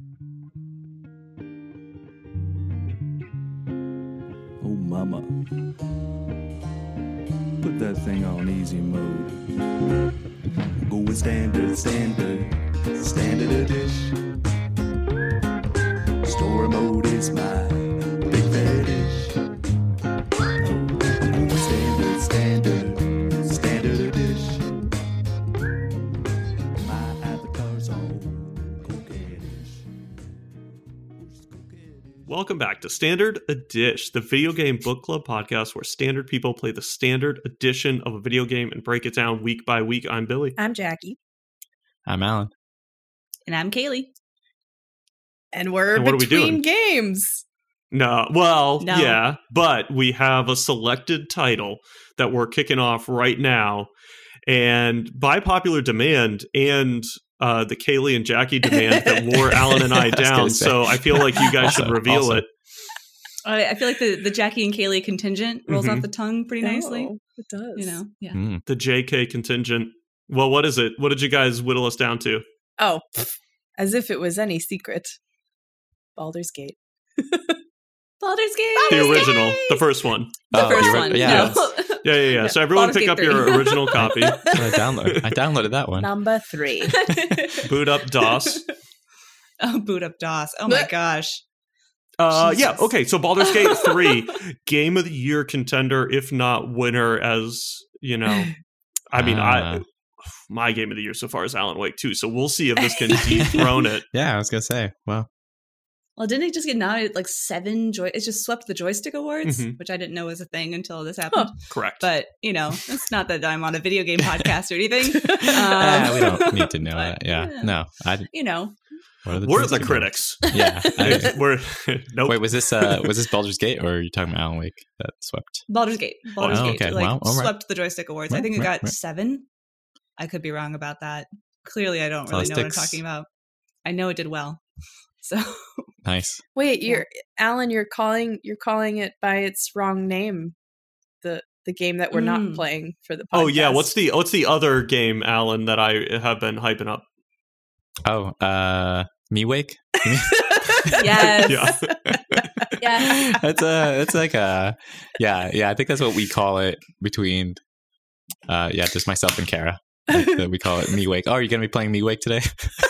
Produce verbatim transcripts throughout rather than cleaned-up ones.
Oh, mama. Put that thing on easy mode. Going standard, standard, standard edition. Story mode is my big fetish. Going standard, standard, standard edition. My avatar's on coquettish. Welcome back to Standard Edition, the video game book club podcast where standard people play the standard edition of a video game and break it down week by week. I'm Billy. I'm Jackie. I'm Alan. And I'm Kaylee. And we're And what are we between doing? games. No, well, No. yeah, but we have a selected title that we're kicking off right now. And by popular demand and uh, the Kaylee and Jackie demand that wore Alan and I I was down. gonna say. So I feel like you guys should Also- reveal also. it. I, I feel like the, the Jackie and Kaylee contingent rolls Mhm. off the tongue pretty nicely. Oh, it does. You know, yeah. Mm. The J K contingent. Well, what is it? What did you guys whittle us down to? Oh, as if it was any secret. Baldur's Gate. Baldur's Gate. The Baldur's original, Gate! the first one. The Oh, first you're right. one. Yeah. No. Yeah, yeah, yeah. No, So everyone Baldur's pick Gate up your three. original copy. I downloaded. I downloaded that one. Number three. Boot up DOS. Oh, boot up DOS. Oh my gosh. Uh, yeah, Jesus. okay. So Baldur's Gate three, Game of the Year contender, if not winner, as you know. I mean, I Ah. my Game of the Year so far is Alan Wake two. So we'll see if this can dethrone it. Yeah, I was gonna say. Well, Well, didn't it just get nominated like seven joy? It just swept the joystick awards, Mhm. which I didn't know was a thing until this happened. Correct. But you know, it's not that I'm on a video game podcast or anything. ah, Um, we don't need to know but, that. Yeah, yeah. no. I. You know, What are the We're the joystick critics. awards? Yeah. I- We're nope. Wait, was this uh was this Baldur's Gate or are you talking about Alan Wake that swept? Baldur's Gate. Baldur's Oh, Gate okay. like Wow. All right. swept the joystick awards. I Right, think it right, got right. seven. I could be wrong about that. Clearly, I don't really know what I'm Joysticks. talking about. I know it did well. So Nice. Wait, you're Alan, you're calling you're calling it by its wrong name. The the game that we're not Mm. playing for the podcast. Oh yeah, what's the what's the other game, Alan, that I have been hyping up? Oh, uh, Me Wake. You mean- yes, Yeah. yes. It's a. It's like a. Yeah, yeah. I think that's what we call it between. Uh, yeah, just myself and Kara. Like, that we call it Me Wake. Oh, are you gonna be playing Me Wake today?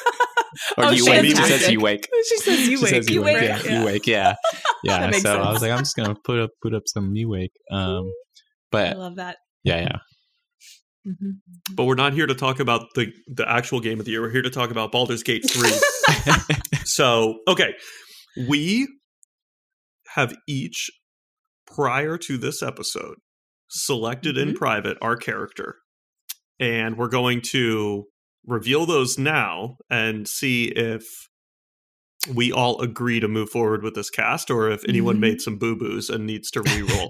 or Oh, you wake? She fantastic. says you wake. She says you She wake. says You you wake. wake, Yeah, yeah. you wake. Yeah, yeah. That makes So I sense. was like, I'm just gonna put up put up some Me Wake. Um, I but love that. yeah, yeah. Mhm. But we're not here to talk about the the actual game of the year. We're here to talk about Baldur's Gate three. So, okay. We have each, prior to this episode, selected in Mhm. private our character. And we're going to reveal those now and see if we all agree to move forward with this cast or if anyone Mhm. made some boo-boos and needs to re-roll.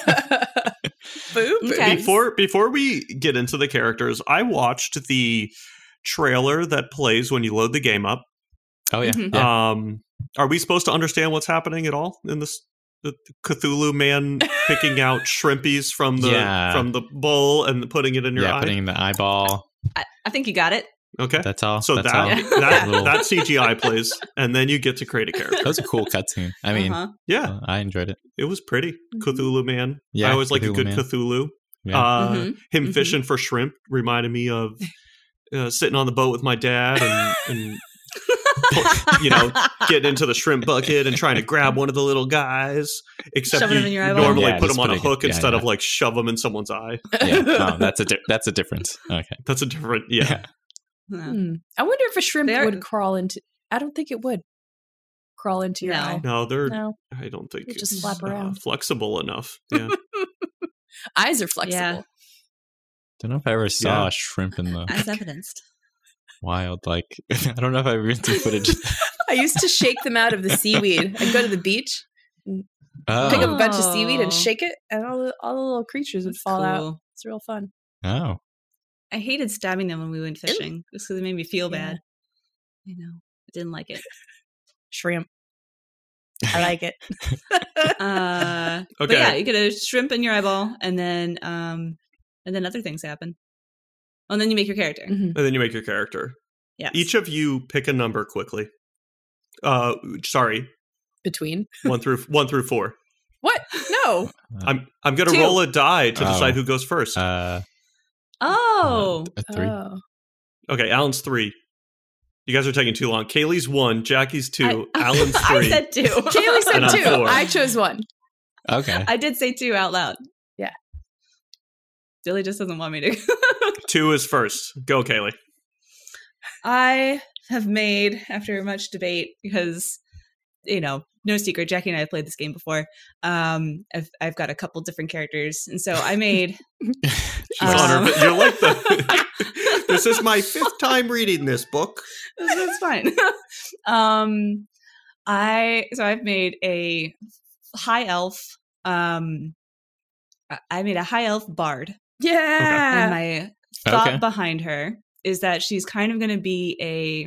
Boo boo. Okay. Before before we get into the characters, I watched the trailer that plays when you load the game up. Oh yeah. Mhm. yeah. Um, are we supposed to understand what's happening at all in this? The Cthulhu man picking out shrimpies from the Yeah. from the bowl and putting it in your yeah, eye. putting in the eyeball. I, I think you got it. Okay, That's all. so That's that all. that, Little- that C G I plays, and then you get to create a character. That was a cool cutscene. I mean, Uh-huh. Yeah, uh, I enjoyed it. it was pretty. Cthulhu man. Yeah, I always like a Cthulhu good man. Cthulhu. Yeah. Uh, Mhm. Him Mhm. fishing for shrimp reminded me of uh, sitting on the boat with my dad and, and you know, getting into the shrimp bucket and trying to grab one of the little guys. Except Shoving you, them in your you eyeball? normally Yeah, put just them on a putting it- hook yeah, instead yeah. of like shove them in someone's eye. yeah. Oh, that's a di- that's a difference. Okay. That's a different, yeah. Yeah. Yeah. Hmm. I wonder if a shrimp They're- would crawl into. I don't think it would crawl into your No. eye. No, they're. No, I don't think They it's just flap uh, around. flexible enough. Yeah. eyes are flexible. Don't know if I ever saw Yeah. a shrimp in the As evidenced. wild. Like, I don't know if I've ever seen footage. I used to shake them out of the seaweed. I'd go to the beach, Oh. pick up a bunch of seaweed, and Oh. shake it, and all the all the little creatures would That's fall out. cool. It's real fun. Oh. I hated stabbing them when we went fishing just because it made me feel Yeah. bad. You know, I didn't like it. Shrimp. I like it. Uh, But Okay. yeah, you get a shrimp in your eyeball, and then um, and then other things happen. Oh, and then you make your character. Mhm. And then you make your character. Yes. Each of you pick a number quickly. Uh, sorry, Between. one through one through four. What? No. I'm I'm gonna Two. roll a die to Oh. decide who goes first. Uh, Oh. a three. Oh. Okay, Alan's three. You guys are taking too long. Kaylee's one, Jackie's two, I- Alan's I three. said two. Kaylee said And I'm two. four. I chose one. Okay. I did say two out loud. Yeah. Billy just doesn't want me to. Two is first. Go, Kaylee. I have made, after much debate, because, you know, no secret, Jackie and I have played this game before. Um, I've, I've got a couple different characters. And so I made. She's Um, on her. You're like the. This is my fifth time reading this book. That's fine. um, I so I've made a high elf. Um, I- I made a high elf bard, Yeah. and my thought Okay. behind her is that she's kind of going to be a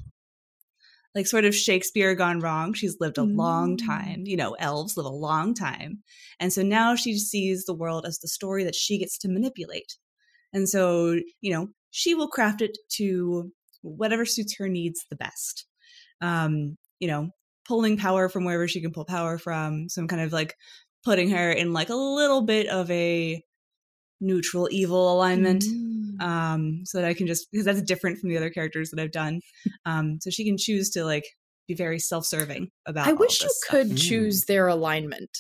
like sort of Shakespeare gone wrong. She's lived a long Mm. time. You know, elves live a long time, and so now she sees the world as the story that she gets to manipulate. And so, you know, she will craft it to whatever suits her needs the best. Um, you know, pulling power from wherever she can pull power from. So I'm kind of like putting her in like a little bit of a neutral evil alignment. Mm. Um, so that I can just, because that's different from the other characters that I've done. Um, so she can choose to like be very self-serving about I all wish of you this stuff. could Mm. choose their alignment.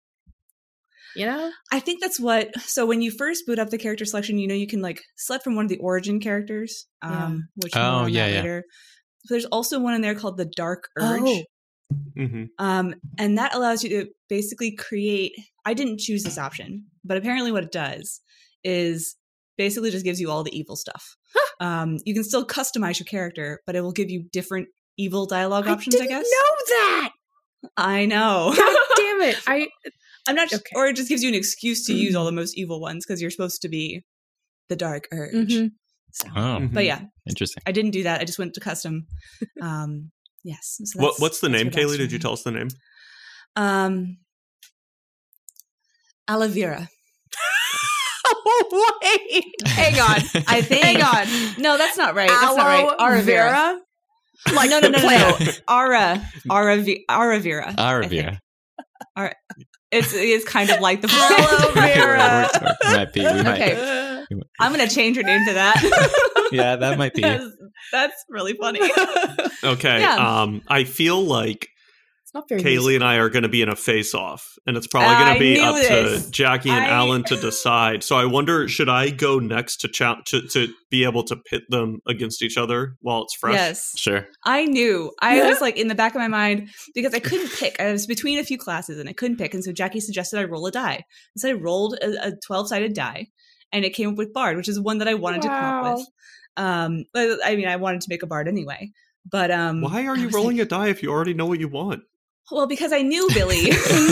You know? I think that's what. So when you first boot up the character selection, you know you can like select from one of the origin characters, um, which more Oh, on yeah, that yeah. later. So there's also one in there called the Dark Urge, Oh. Mm-hmm. um, and that allows you to basically create. I didn't choose this option, but apparently what it does is basically just gives you all the evil stuff. um, you can still customize your character, but it will give you different evil dialogue options. I, didn't guess. know that. I know. God damn it! I I'm not, Okay. or it just gives you an excuse to use all the most evil ones because you're supposed to be the Dark Urge. Mhm. So, Oh, Mhm. but yeah, interesting. I didn't do that. I just went to custom. Um, yes. So What, that's- what's the that's name, what that's Kaylee? Did for you me. tell us the name? Um, Alavira. wait. Hang on. I think. Hang on. No, that's not right. That's not right. Aloe Aravira. vera. Like no, no, the no, no, plant. no. Ara, Aravi- Aravira. I think. Aravira. It's it's kind of like the Aloe vera. Might be. We might. Okay. I'm gonna change her name to that. Yeah, that might be. Because that's really funny. Okay. Yeah. Um, I feel like It's not very Kaylee and I are going to be in a face-off, and it's probably going I to be knew up this. to Jackie and I- Alan to decide. So I wonder, should I go next to, cha- to to be able to pit them against each other while it's fresh? Yes. Sure. I knew. I Yeah. was like in the back of my mind because I couldn't pick. I was between a few classes and I couldn't pick. And so Jackie suggested I roll a die. And so I rolled a twelve-sided die and it came up with Bard, which is one that I wanted to come Wow. up with. Um, but I mean, I wanted to make a Bard anyway. But um, Why are I you was rolling like, a die if you already know what you want? Well, because I knew, Billy,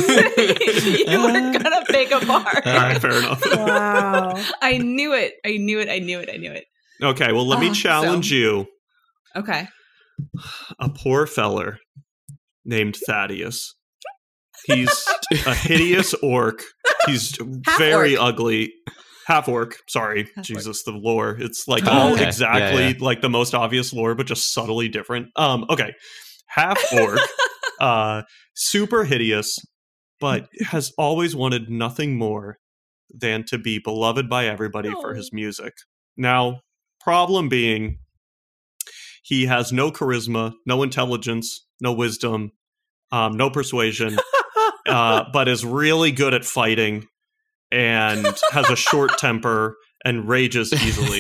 you were going to pick a Bard. All right, fair enough. Wow. I knew it. I knew it. I knew it. I knew it. Okay, well, let me Ah, challenge so- you. Okay. A poor feller named Thaddeus. He's a hideous orc. He's Half very orc. ugly. Half orc. Sorry, Half Jesus, the lore. It's like Oh, all okay. exactly Yeah, yeah. like the most obvious lore, but just subtly different. Um, okay. Half orc, uh, super hideous, but has always wanted nothing more than to be beloved by everybody for his music. Now, problem being, he has no charisma, no intelligence, no wisdom, um, no persuasion, uh, but is really good at fighting and has a short temper and rages easily.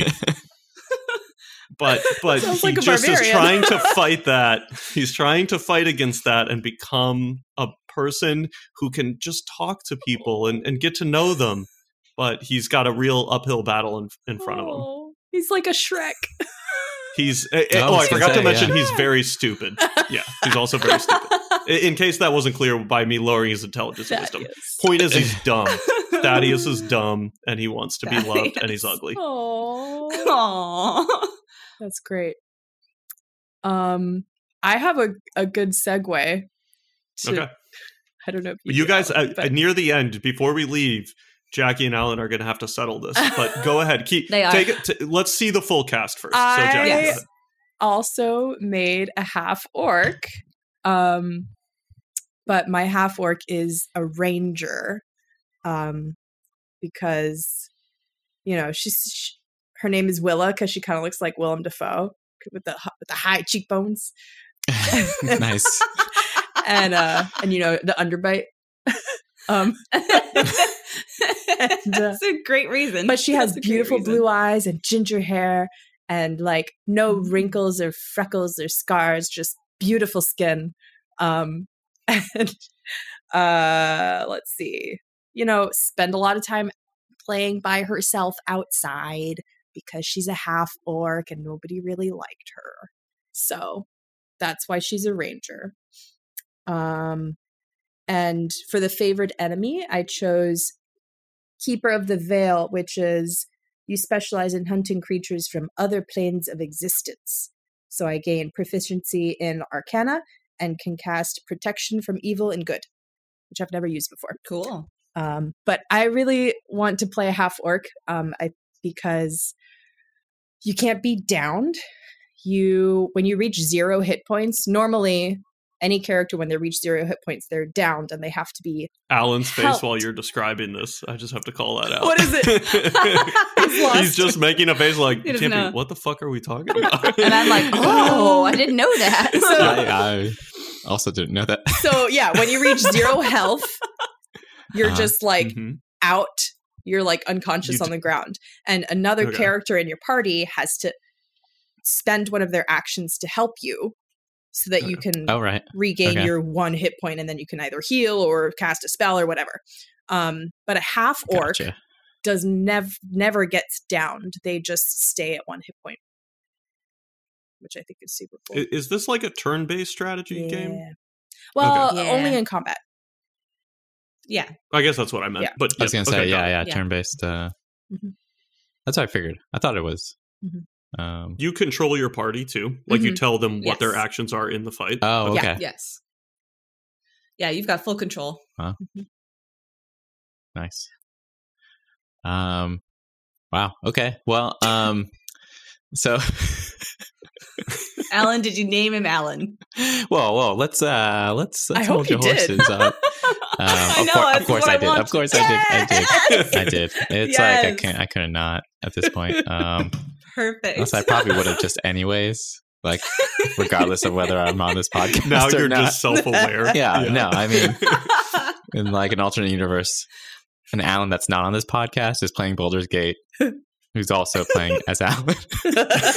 But but Sounds he like a just is barbarian. trying to fight that. He's trying to fight against that and become a person who can just talk to people and, and get to know them. But he's got a real uphill battle in, in front of him. Oh, he's like a Shrek. He's eh, eh, I oh, I was gonna forgot to say, mention yeah. he's very stupid. Yeah, he's also very stupid. I- In case that wasn't clear by me lowering his intelligence and wisdom. Thaddeus. Point is, he's dumb. Thaddeus is dumb, and he wants to be loved, and he's Thaddeus. ugly. Oh, Aww. that's great. Um, I have a, a good segue. To, Okay, I don't know if you, you do, guys Alan, uh, but- near the end, before we leave, Jackie and Alan are going to have to settle this. But go ahead, keep They are. take it. T- let's see the full cast first. I- so Jackie, go Yes. ahead. also made a half orc Um, but my half orc is a ranger, um, because you know she's she, her name is Willa because she kind of looks like Willem Dafoe with the with the high cheekbones. Nice. and uh, and you know the underbite. um, and, uh, That's a great reason. but she has That's a great beautiful reason. blue eyes and ginger hair and like no wrinkles or freckles or scars, just beautiful skin. Um, and uh, let's see, you know, spend a lot of time playing by herself outside because she's a half orc and nobody really liked her. So that's why she's a ranger. Um, and for the favored enemy, I chose Keeper of the Veil, which is you specialize in hunting creatures from other planes of existence. So I gain proficiency in Arcana and can cast protection from evil and good, which I've never used before. Cool. Um, but I really want to play a half orc um, I, because you can't be downed. You when you reach zero hit points, normally any character when they reach zero hit points, they're downed and they have to be Alan's face helped. while you're describing this. I just have to call that out. What is it? He's lost. He's just making a face like, He doesn't Timpy, know. what the fuck are we talking about? And I'm like, oh, I didn't know that. So- I, I also didn't know that. So yeah, when you reach zero health, you're Uh-huh. just like Mhm. out. You're like unconscious You on the ground, and another Okay. character in your party has to spend one of their actions to help you, so that you can Oh, right. regain Okay. your one hit point, and then you can either heal or cast a spell or whatever. Um, but a half orc Gotcha. does never never gets downed. They just stay at one hit point, which I think is super cool. I- Is this like a turn-based strategy game? Well, Okay. only Yeah. in combat. Yeah. I guess that's what I meant. Yeah. But I was yeah, going to say, okay, got yeah, it. yeah, Yeah. turn-based. Uh, Mhm. That's what I figured. I thought it was. Mhm. Um, You control your party too. Like you Mhm. tell them what their Yes. actions are in the fight. oh, Yeah. okay. Yes. Yeah, you've got full control. Nice. Um, wow. Okay. Well, um, so, Alan, did you name him Alan? whoa, whoa. Let's uh, let's let's I hope hold your you did. horses up. Um, I of, know, cour- that's of course what I I did. want. Of course I did. I did. Yes! I did. It's like I Yes. can't. I couldn't not at this point. Um, Perfect. unless I probably would have just anyways. Like, regardless of whether I'm on this podcast Now or you're not. just self-aware. Yeah, no, I mean, in like an alternate universe, an Alan that's not on this podcast is playing Baldur's Gate, who's also playing as Alan. So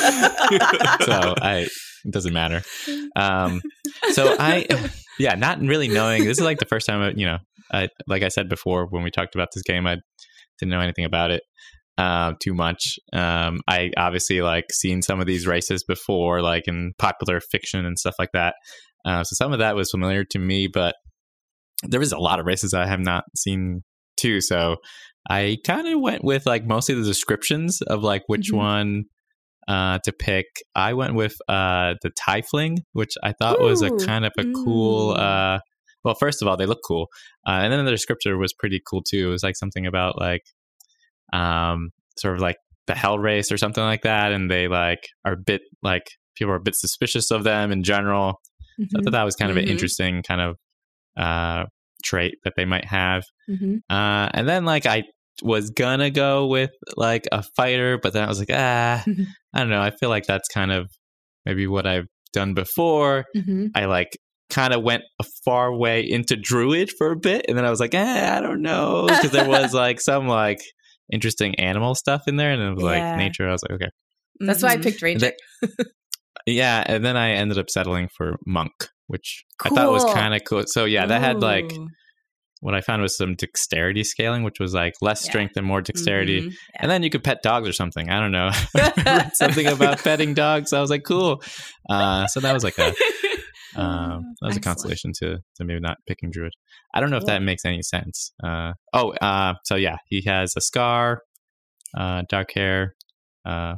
I, it doesn't matter. Um, so I, yeah, not really knowing. This is like the first time, I, you know, I, like I said before when we talked about this game, I didn't know anything about it uh, too much. Um, I obviously like seen some of these races before, like in popular fiction and stuff like that. Uh, so some of that was familiar to me, but there was a lot of races I have not seen too. So I kind of went with like mostly the descriptions of like which Mhm. one uh, to pick. I went with uh, the Tiefling, which I thought was a Ooh. kind of a cool. Mm. Uh, well, first of all, they look cool, uh, and then the descriptor was pretty cool too. It was like something about like, um, sort of like the Hell Race or something like that, and they like are a bit like people are a bit suspicious of them in general. I Mhm. thought that was kind of Mhm. an interesting kind of uh, trait that they might have. Mhm. Uh, and then like I was gonna go with like a fighter, but then I was like, ah, I don't know. I feel like that's kind of maybe what I've done before. Mhm. I like kind of went a far way into druid for a bit, and then I was like, eh, I don't know, because there was like some like interesting animal stuff in there, and it was Yeah. like nature. I was like, okay, That's why I Mhm. picked And ranger. then- yeah. And then I ended up settling for monk, which I thought was Cool. kind of cool. So yeah, that had like Ooh. what I found was some dexterity scaling, which was like less Yeah. strength and more dexterity. Mhm. And then you could pet dogs or something. I don't know. I read something about petting dogs. I was like, cool. Uh, so that was like a um, that was a Excellent. consolation to to maybe not picking druid. I don't know if Cool. that makes any sense. Uh, oh, uh, so yeah, he has a scar, uh, dark hair, uh,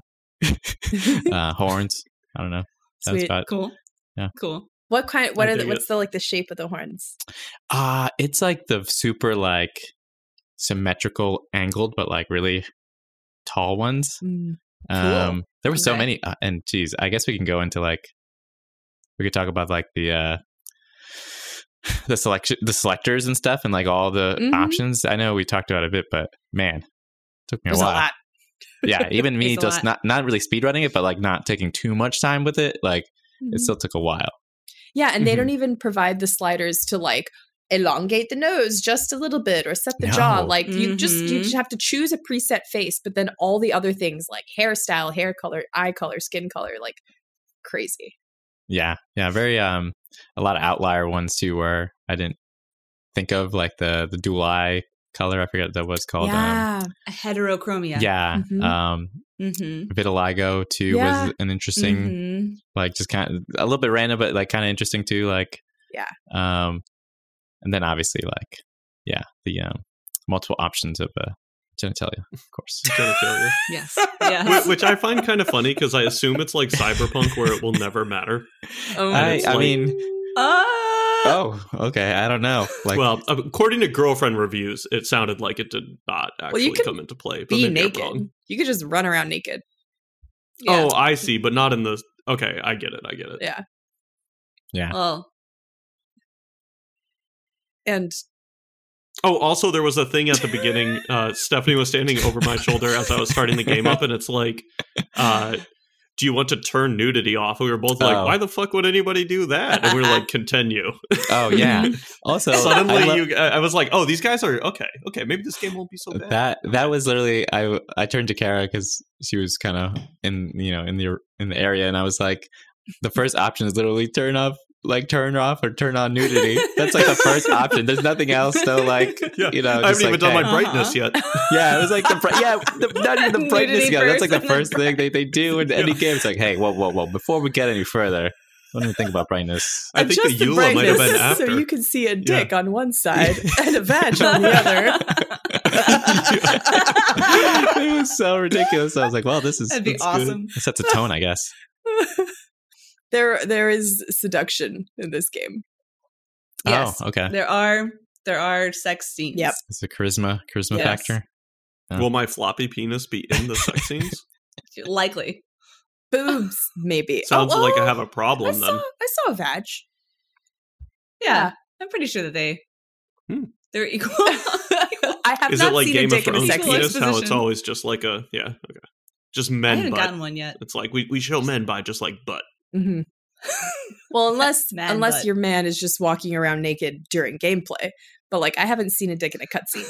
uh, horns. I don't know. That's Sweet. about. Cool. Yeah. Cool. What kind? What I are the? dig What's the like the shape of the horns? Uh it's like the super like symmetrical, angled, but like really tall ones. Mm. Um, there were so Okay. many, uh, and geez, I guess we can go into like we could talk about like the uh the selection, the selectors and stuff, and like all the Mhm. options. I know we talked about it a bit, but man, it took me There's a a while. lot. Yeah, even me It's a just lot. not not really speed running it, but like not taking too much time with it. Like Mhm. it still took a while. Yeah, and they Mhm. don't even provide the sliders to like elongate the nose just a little bit or set the jaw. No. Like you just you Mhm. just have to choose a preset face, but then all the other things like hairstyle, hair color, eye color, skin color, like crazy. Yeah, yeah, very um a lot of outlier ones too, where I didn't think of like the the dual eye color. I forget what that was called. Um, yeah. Heterochromia. yeah, Mhm. um, Mm-hmm. vitiligo too Yeah. was an interesting, Mm-hmm. like just kind of a little bit random, but like kind of interesting too. Like Yeah. um, and then obviously like yeah, the um multiple options of uh, genitalia, of course. Genitalia. Yes. Wh- Yes. Which I find kind of funny because I assume it's like Cyberpunk where it will never matter. Oh, I, it's I like- mean, Uh, oh, okay, I don't know. Like, well, according to girlfriend reviews, it sounded like it did not actually you can come into play. But be maybe I'm naked. wrong. You could just run around naked. yeah. Oh, I see, but not in the. Okay, I get it. I get it. Yeah. yeah, Well, And Oh, also, there was a thing at the beginning. Uh, Stephanie was standing over my shoulder as I was starting the game up, and it's like, uh, do you want to turn nudity off? And we were both like, Oh. why the fuck would anybody do that? And we were like, continue. oh yeah. Also, I Suddenly, love- you, I I was like, oh, these guys are okay. Okay, maybe this game won't be so bad. that that was literally I I turned to Kara because she was kind of in you know in the in the area, and I was like, the first option is literally turn off like turn off or turn on nudity. That's like the first option. There's nothing else. So like Yeah, you know, I just haven't even like, done hey. my brightness yet. Yeah, it was like the bri- yeah, the, not even the brightness. Nudity Yeah, that's like the first and then first thing they, they do in any Yeah. game. It's like, hey, whoa, whoa, whoa! Before we get any further, don't even think about brightness. I think the adjust the EULA might have been brightness after. so you can see a dick on one side and a vag on the other. It was so ridiculous. I was like, well, this is that'd be that's good. awesome. It sets a tone, I guess. There, there is seduction in this game. Yes. Oh, okay. There are there are sex scenes. Yep. It's a charisma charisma Yes. factor. Will my floppy penis be in the sex scenes? Likely. Boobs, maybe. Sounds Oh, like I oh, have a I problem saw, then. I saw a vag. Yeah. Yeah. I'm pretty sure that they Hmm. they're equal. I have Is not it like seen Game a of dick in a Thrones sex Equal penis? scene. How it's exposition. always just like a yeah, okay, just I men haven't butt. gotten one yet. It's like we, we show men by just like butt. Mhm. Well, unless Man unless butt. your man is just walking around naked during gameplay, but like I haven't seen a dick in a cutscene.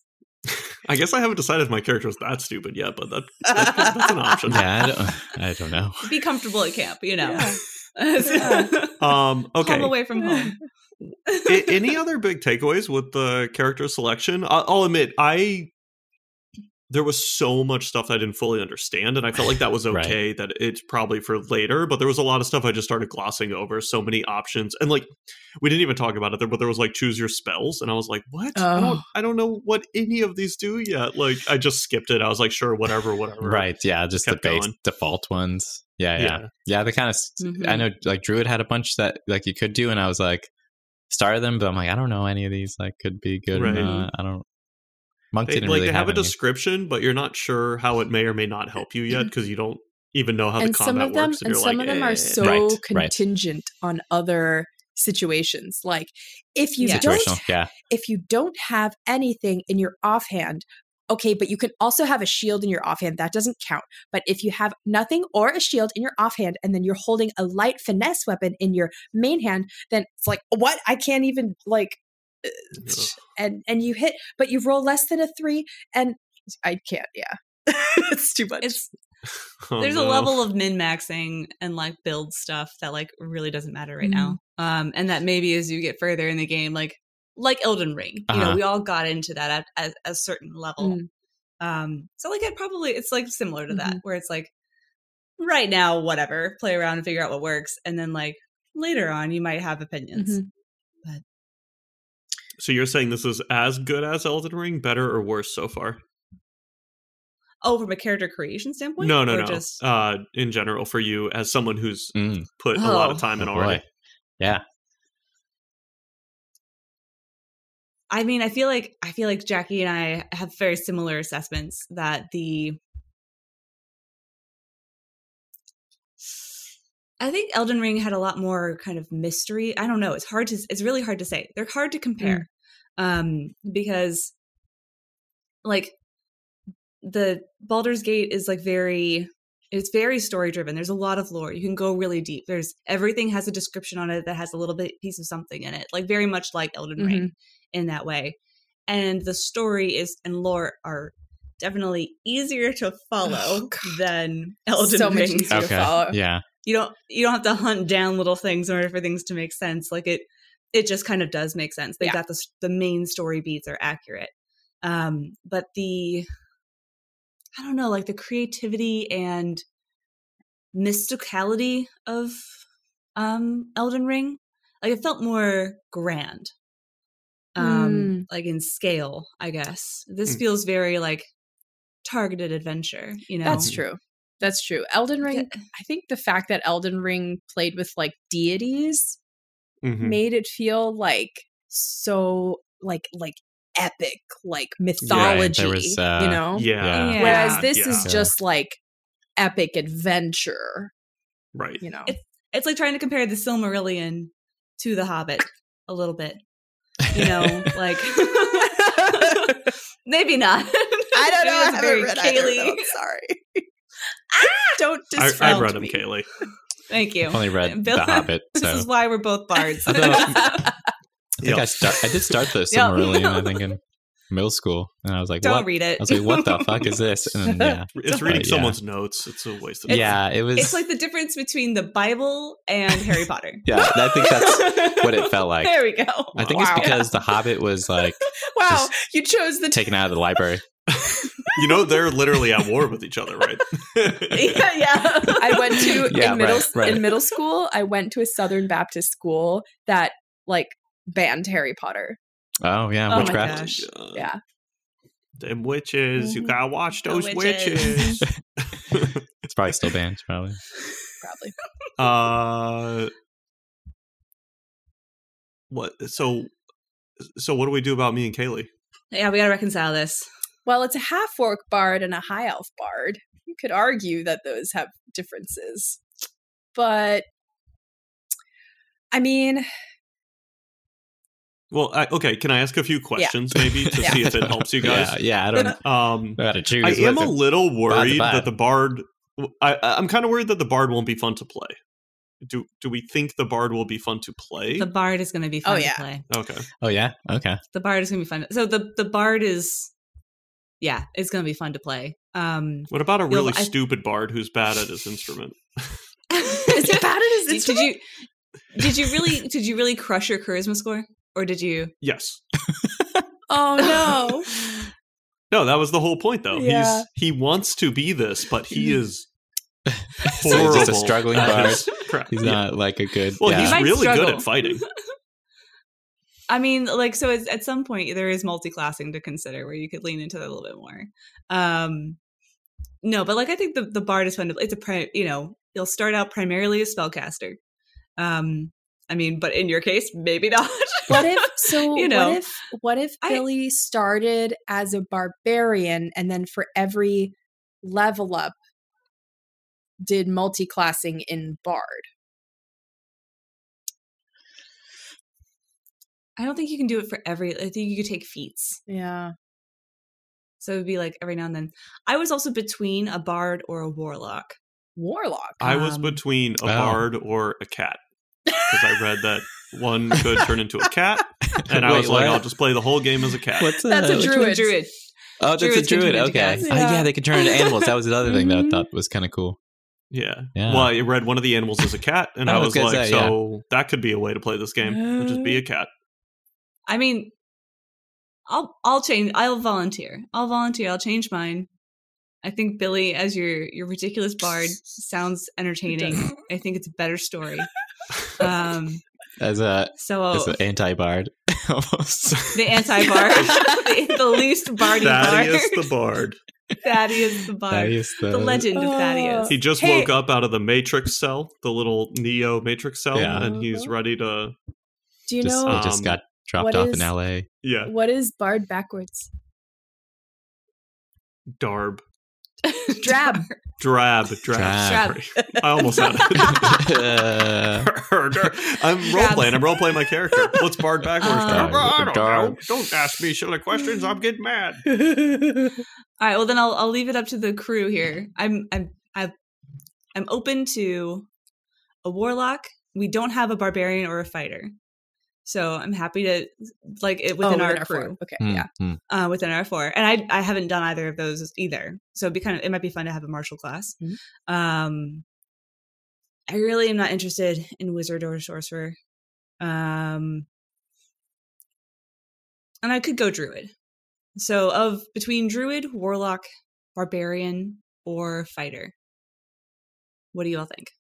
I guess I haven't decided if my character is that stupid yet, but that, that's, that's an option. Yeah, I don't, I don't know. Be comfortable at camp, you know. Yeah. Um, okay. Home away from home. I- any other big takeaways with the character selection? I- I'll admit, I there was so much stuff I didn't fully understand, and I felt like that was Right. okay. That it's probably for later, but there was a lot of stuff I just started glossing over. So many options, and like we didn't even talk about it there, but there was like choose your spells, and I was like, what? I don't, Oh. I don't know what any of these do yet. Like I just skipped it. I was like, sure, whatever, whatever. Right? Yeah, just the Kept base going. default ones. Yeah, yeah, Yeah. yeah. The kind of Mhm. I know like Druid had a bunch that like you could do, and I was like started them, but I'm like I don't know any of these like could be good Right. or not. I don't. Monk They, didn't like really they have a any. description, but you're not sure how it may or may not help you yet because you don't even know how and the some combat of them works. and you're some like, of them eh. are so Right, right. contingent on other situations. Like if you Yeah. don't situational. Yeah, if you don't have anything in your offhand, okay, but you can also have a shield in your offhand. That doesn't count. But if you have nothing or a shield in your offhand and then you're holding a light finesse weapon in your main hand, then it's like, what? I can't even like uh, Ugh. and and you hit, but you roll less than a three and I can't, yeah. It's too much. It's Oh, there's no. a level of min maxing and like build stuff that like really doesn't matter right now. Um, and that maybe as you get further in the game, like like Elden Ring, you know, Uh-huh. we all got into that at, at a certain level. Mm. Um, so like it probably it's like similar to that Mhm. where it's like right now, whatever, play around and figure out what works, and then like later on, you might have opinions. Mhm. So you're saying this is as good as Elden Ring, better or worse so far? Oh, from a character creation standpoint, No, no, Or no. Just Uh, in general, for you as someone who's Mm. put a lot of Oh. time in Oh, already. boy. Yeah. I mean, I feel like I feel like Jackie and I have very similar assessments that the I think Elden Ring had a lot more kind of mystery. I don't know. It's hard to. It's really hard to say. They're hard to compare, mm. um, because, like, the Baldur's Gate is like very. It's very story driven. There's a lot of lore. You can go really deep. There's everything has a description on it that has a little bit piece of something in it, like very much like Elden mm-hmm. Ring in that way. And the story is and lore are definitely easier to follow oh, than Elden so Ring. Much easier okay. to follow. Yeah. You don't you don't have to hunt down little things in order for things to make sense. Like it it just kind of does make sense. They've yeah. got the the main story beats are accurate. Um, but the I don't know, like the creativity and mysticality of um, Elden Ring, like it felt more grand, um, mm. like in scale, I guess. This mm. feels very like targeted adventure, you know? That's true. That's true. Elden Ring, I think the fact that Elden Ring played with like deities mm-hmm. made it feel like so like like epic, like mythology, yeah, was, uh, you know? Yeah. yeah. Whereas this yeah. is just like epic adventure. Right. You know? It's, it's like trying to compare the Silmarillion to The Hobbit a little bit. You know, like maybe not. I don't know. I haven't very read Kaylee. either, sorry. ah, don't disrespect I, I read them, me. Kaylee. Thank you. I've only read Bill, The Hobbit. So. This is why we're both bards. I, I think yep. I, start, I did start the Silmarillion, yep. I think, in middle school. And I was like, don't what? read it. I was like, what the fuck is this? And then, yeah. It's reading but, someone's yeah. notes. It's a waste of time. time. Yeah, it was. It's like the difference between the Bible and Harry Potter. Yeah, I think that's what it felt like. There we go. I think wow. it's because The Hobbit was like, wow, you chose the t- taken out of the library. You know, they're literally at war with each other, right? yeah, yeah. I went to yeah, in middle right, right. in middle school. I went to a Southern Baptist school that like banned Harry Potter. Oh yeah, oh witchcraft. Oh, yeah, them witches. You gotta watch those the witches. witches. It's probably still banned. Probably. Probably. Uh, what? So, so what do we do about me and Kaylee? Yeah, we gotta reconcile this. Well, it's a half-orc bard and a high-elf bard. You could argue that those have differences. But, I mean... Well, I, okay, can I ask a few questions yeah. maybe to yeah. see if it helps you guys? Yeah, yeah I don't um, know how to choose. I am a it? little worried that the bard... I, I'm kind of worried that the bard won't be fun to play. Do do we think the bard will be fun to play? The bard is going to be fun oh, yeah. to play. Okay. Oh, yeah? Okay. The bard is going to be fun. So the, the bard is... Yeah, it's going to be fun to play. Um, what about a really I, stupid bard who's bad at his instrument? Is he bad at his instrument? Did you did you really did you really crush your charisma score, or did you? Yes. Oh no! No, that was the whole point, though. Yeah. He's he wants to be this, but he is horrible. So he's just a struggling bard. He's yeah. not like a good. Well, yeah. he's he really struggle. good at fighting. I mean, like, so it's, at some point there is multi-classing to consider where you could lean into that a little bit more. Um, no, but like I think the, the bard is fun. To, it's a pri- you know you'll start out primarily a spellcaster. Um, I mean, but in your case, maybe not. What if so? you know, what if what if I, Billy started as a barbarian and then for every level up did multi-classing in bard? I don't think you can do it for every. I think you could take feats. Yeah. So it would be like every now and then. I was also between a bard or a warlock. Warlock. I was Um, between a oh. bard or a cat because I read that one could turn into a cat, and I Wait, was like, what? I'll just play the whole game as a cat. What's That's a which druid. one? Druid. Oh, that's Druids a can druid. turn into Okay. cats. Oh, yeah, Yeah. they can turn into animals. That was the other thing that I Mhm. thought was kind of cool. Yeah. Yeah. Well, I read one of the animals as a cat, and Oh, I I was was gonna like, say, so that could be a way to play this game. I'll just be a cat. I mean, I'll I'll change. I'll volunteer. I'll volunteer. I'll change mine. I think Billy as your your ridiculous bard sounds entertaining. I think it's a better story. Um. As a So as an anti-bard, almost. the anti-bard, the, the least bardy Thaddeus bard. the bard. Thaddeus the bard. Thaddeus the, The legend of Oh. Thaddeus. He just Hey. woke up out of the Matrix cell, the little Neo Matrix cell, Yeah. and he's ready to. Do you Just, know he just Um, got dropped what off is- in L A. Yeah, what is bard backwards? Darb. Drab. Drab, drab. Drab. Sorry. I almost had it. I'm role playing. I'm role playing my character. What's Bard backwards? Uh, I don't Darn. know. Don't ask me silly questions. I'm getting mad. All right, well then I'll I'll leave it up to the crew here. I'm I'm I've, I'm open to a warlock. We don't have a barbarian or a fighter, so I'm happy to like it within Oh, our within crew. four. Okay, Hmm, yeah. hmm. uh, within our four, and I I haven't done either of those either. So it'd be kind of it might be fun to have a martial class. Mhm. Um, I really am not interested in wizard or sorcerer. Um, and I could go druid. So of between druid, warlock, barbarian, or fighter, what do you all think?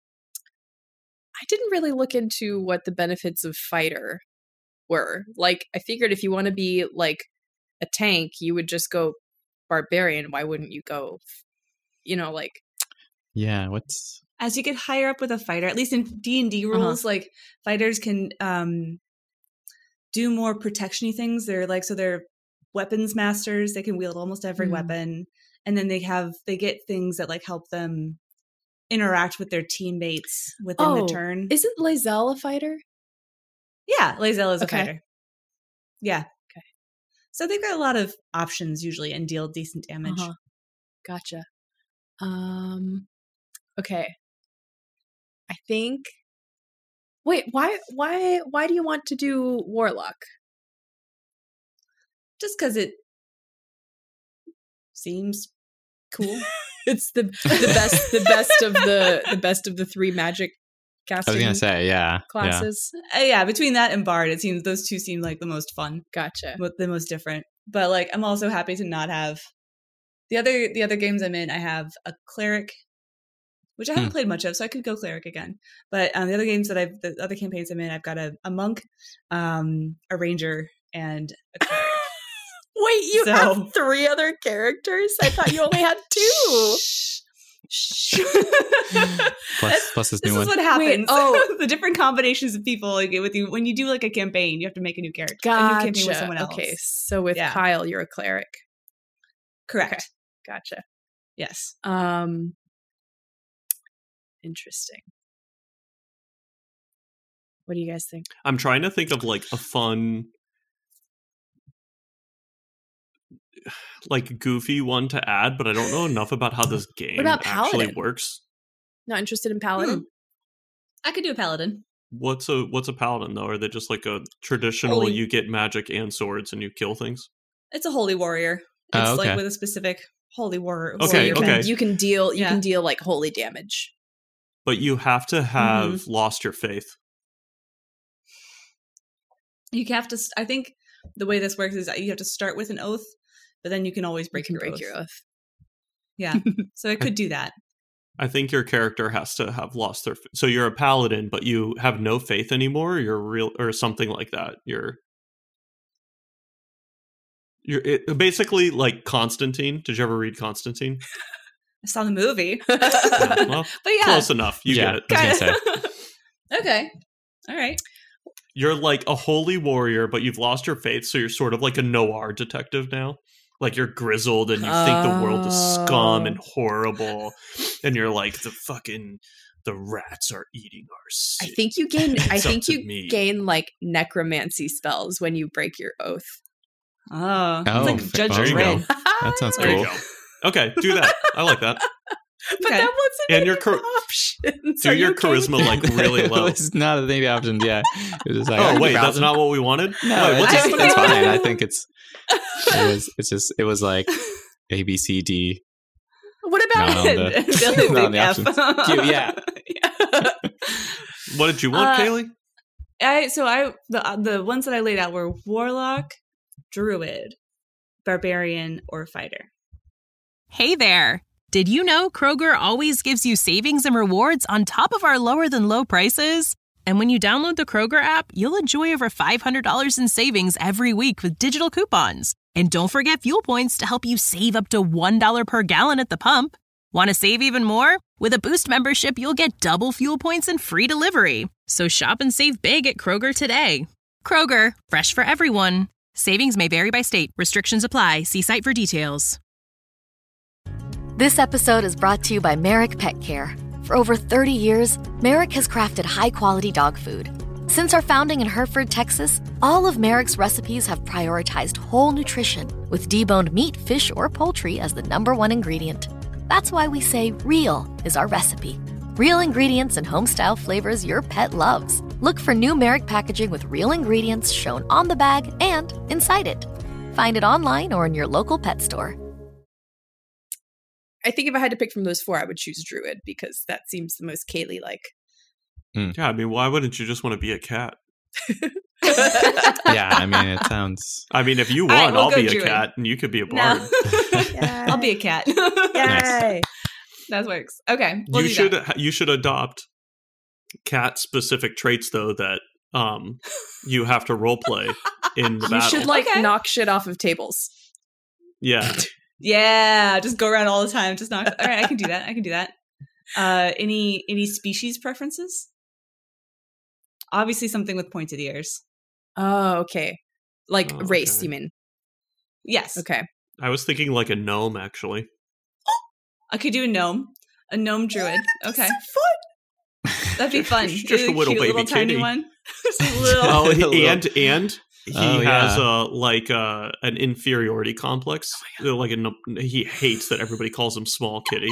I didn't really look into what the benefits of fighter were. Like, I figured if you want to be like a tank, you would just go barbarian. Why wouldn't you go, you know, like Yeah, what's As you get higher up with a fighter, at least in D and D rules, like fighters can um, do more protection-y things. They're like so they're weapons masters. They can wield almost every Mm. weapon, and then they have they get things that like help them interact with their teammates within Oh, the turn. isn't Lae'zel a fighter? Yeah, Lae'zel is a Okay. fighter. Yeah. Okay. So they've got a lot of options usually and deal decent damage. Uh-huh. Gotcha. Um. Okay. I think. Wait. Why? Why? Why do you want to do warlock? Just because it seems cool. It's the the best the best of the the best of the three magic I was casting gonna say, yeah, yeah. classes. Uh, yeah, between that and Bard, it seems those two seem like the most fun, Gotcha. mo- the most different. But like, I'm also happy to not have the other the other games I'm in. I have a cleric, which I haven't Hmm. played much of, so I could go cleric again. But um, the other games that I've the other campaigns I'm in, I've got a, a monk, um, a ranger, and a cleric. Wait, you So- have three other characters? I thought you only had two. Shh. Plus, plus this This new is one. what happens. oh. the different combinations of people like with you when you do like a campaign, you have to make a new character, a new campaign with Gotcha. someone else. Okay, so with Yeah. Kyle, you're a cleric. Correct. Gotcha. Yes. Um, interesting. What do you guys think? I'm trying to think of like a fun, like goofy one to add, but I don't know enough about how this game about actually Paladin? works. Not interested in Paladin? Hmm. I could do a paladin. What's a what's a paladin though? Are they just like a traditional? Holy- You get magic and swords and you kill things. It's a holy warrior. It's Oh, okay. like with a specific holy warrior. Okay, So you warrior can, okay. you can deal you Yeah. can deal like holy damage. But you have to have Mm-hmm. lost your faith. You have to. I think the way this works is that you have to start with an oath, but then you can always break, you your, can break oath. your oath. Yeah. So I could do that. I think your character has to have lost their. So you're a paladin, but you have no faith anymore. You're real, or something like that. You're, you're it, basically like Constantine. Did you ever read Constantine? I saw the movie, Yeah, but well, yeah. close enough. You Yeah. get it. I was gonna Okay. All right. You're like a holy warrior, but you've lost your faith, so you're sort of like a noir detective now. Like you're grizzled and you think the world is scum and horrible, and you're like the fucking the rats are eating our I city. think you gain I It's up think to you me. gain like necromancy spells when you break your oath. Oh, Oh, it's like Judge there you Dredd. go. That sounds There you cool. go. Okay, do that. I like that. But Okay. that wasn't And in your the char- options. Do Are you your okay with charisma that? like really it low. was not a thing. The options, yeah. It was just like, I Oh can wait, browse that's them. not what we wanted. No, Wait, what's it's, happening? it's fine. I think it's it was it's just it was like A B C D. What about Not on it? the- Billy not on the F. options. Q, yeah. What did you want, Uh, Kaylee? I so I the the ones that I laid out were warlock, druid, barbarian, or fighter. Hey there! Did you know Kroger always gives you savings and rewards on top of our lower than low prices? And when you download the Kroger app, you'll enjoy over five hundred dollars in savings every week with digital coupons. And don't forget fuel points to help you save up to one dollar per gallon at the pump. Want to save even more? With a Boost membership, you'll get double fuel points and free delivery. So shop and save big at Kroger today. Kroger, fresh for everyone. Savings may vary by state. Restrictions apply. See site for details. This episode is brought to you by Merrick Pet Care. For over thirty years, Merrick has crafted high-quality dog food. Since our founding in Hereford, Texas, all of Merrick's recipes have prioritized whole nutrition, with deboned meat, fish, or poultry as the number one ingredient. That's why we say real is our recipe. Real ingredients and home-style flavors your pet loves. Look for new Merrick packaging with real ingredients shown on the bag and inside it. Find it online or in your local pet store. I think if I had to pick from those four, I would choose Druid because that seems the most Kaylee-like. Yeah, I mean, why wouldn't you just want to be a cat? Yeah, I mean, it sounds. I mean, if you All want, right, we'll I'll go be a Druid. cat and you could be a bard. No. I'll be a cat. Yay! That works. Okay. We'll you do should that. you should adopt cat specific traits though that um you have to role play in the You battle. should like Okay. knock shit off of tables. yeah. Yeah, just go around all the time. Just not. All right, I can do that. I can do that. Uh, any any species preferences? Obviously, something with pointed ears. Oh, okay. Like Oh, race, okay. you mean? Yes. Okay. I was thinking like a gnome actually. I could do a gnome, a gnome druid. Okay, So that'd be fun. Just a Really little cute baby little tiny kitty. one. Just a little. Oh, Little- he- and and he Oh, has yeah. a like uh an inferiority complex. Oh like a, he hates that everybody calls him small kitty.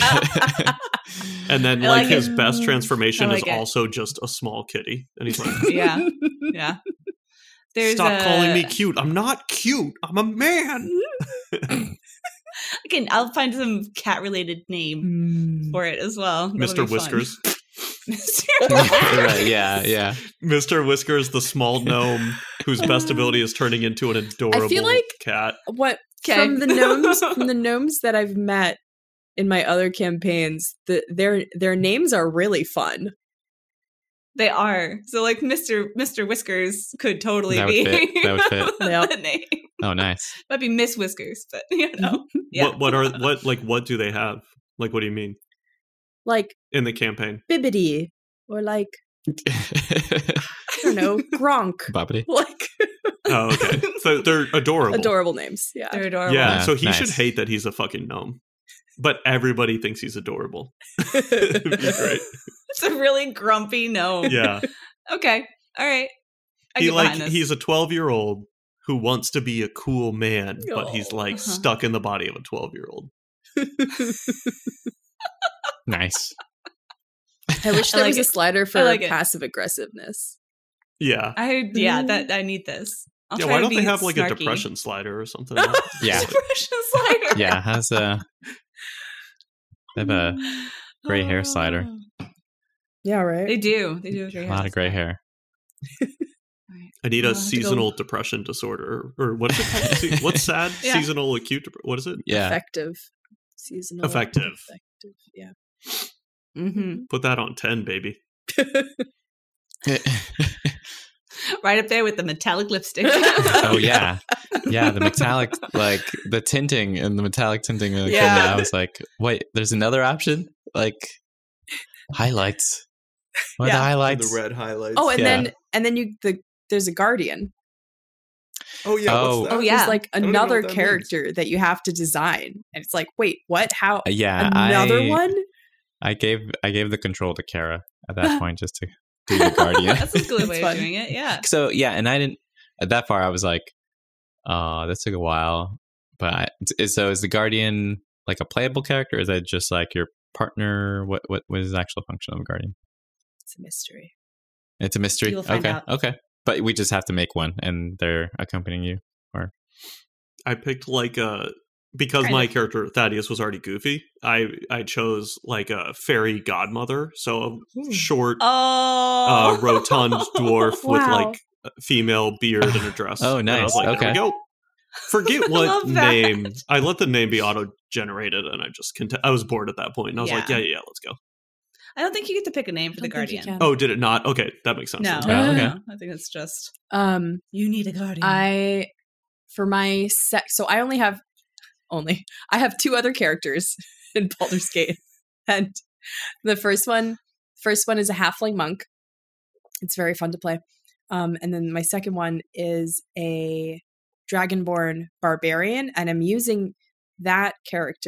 And then I like, like his it. best transformation I like is it. also just a small kitty. And he's like, yeah, yeah. There's stop a, calling me cute. I'm not cute. I'm a man. Again, I'll find some cat related name Mm. for it as well. That'll Mister be fun. Whiskers. Mister Right, yeah, yeah. Mister Whiskers, the small gnome whose best ability is turning into an adorable like- cat. What Okay. from the gnomes from the gnomes that I've met in my other campaigns, the their their names are really fun. They are. So like Mister Mister Whiskers could totally That would be fit. That would fit. Yep. the name. Oh, nice. Might be Miss Whiskers, but you know. Yeah. What what are what like what do they have? Like what do you mean Like in the campaign? Bibbidi or like I don't know, Gronk. Bobbity. Like Oh, okay. So they're adorable. adorable names. Yeah. They're adorable. Yeah, Yeah, so he nice. should hate that he's a fucking gnome. But everybody thinks he's adorable. It'd be great. It's a really grumpy gnome. Yeah. Okay. All right. I He get like behind this. he's a twelve-year-old who wants to be a cool man, but he's Oh, like uh-huh. stuck in the body of a twelve-year-old. Nice. I wish I there like was a it. slider for I like it. passive aggressiveness. Yeah. I yeah, that I need this. I'll Yeah, try why to don't be they have like snarky. a depression slider or something? Yeah. Depression slider. Yeah, has a they have a gray hair slider. Oh. Yeah, right. They do. They do have gray a hair. lot of gray hair. I need I'll a have to go- seasonal depression disorder, or what is it called? Se- What's sad? Yeah. Seasonal acute. dep- What is it? Yeah. Effective. Seasonal. Effective. Effective. Yeah. Mm-hmm. Put that on ten, baby. Right up there with the metallic lipstick. Oh yeah, yeah. The metallic, like the tinting and the metallic tinting. Of the Yeah. yeah. I was like, wait, there's another option, like highlights. What are Yeah. the highlights? red highlights. Oh, and Yeah. then and then you the there's a guardian. oh yeah. Oh. What's that? Oh, yeah. There's like don't even know another what that character that you have to design, and it's like, wait, what? How? Uh, yeah, Another I, one? I gave I gave the control to Kara at that point just to do the guardian. That's a good That's way fun. of doing it. Yeah. So yeah, and I didn't at that far. I was like, "Oh, that took a while." But I, is- so is the guardian like a playable character? Or is that just like your partner? What what what is the actual function of a guardian? It's a mystery. It's a mystery. You'll find okay, out. okay. But we just have to make one, and they're accompanying you. I picked like a because Kind my of. character Thaddeus was already goofy. I I chose like a fairy godmother, so a short, Oh. uh, rotund dwarf with Wow. like a female beard and a dress. Oh, And I was nice. like, there we Okay. go. Forget what love that. name. I let the name be auto generated, and I just cont- I was bored at that point, and I was like, Yeah. yeah, yeah, yeah, let's go. I don't think you get to pick a name for the Don't think you guardian. can. Oh, did it not? Okay, that makes sense. No, then. Oh, okay. no, I think it's just Um, you need a guardian. I for my set. So I only have only I have two other characters in Baldur's Gate, and the first one, first one is a halfling monk. It's very fun to play. Um, and then my second one is a dragonborn barbarian, and I'm using that character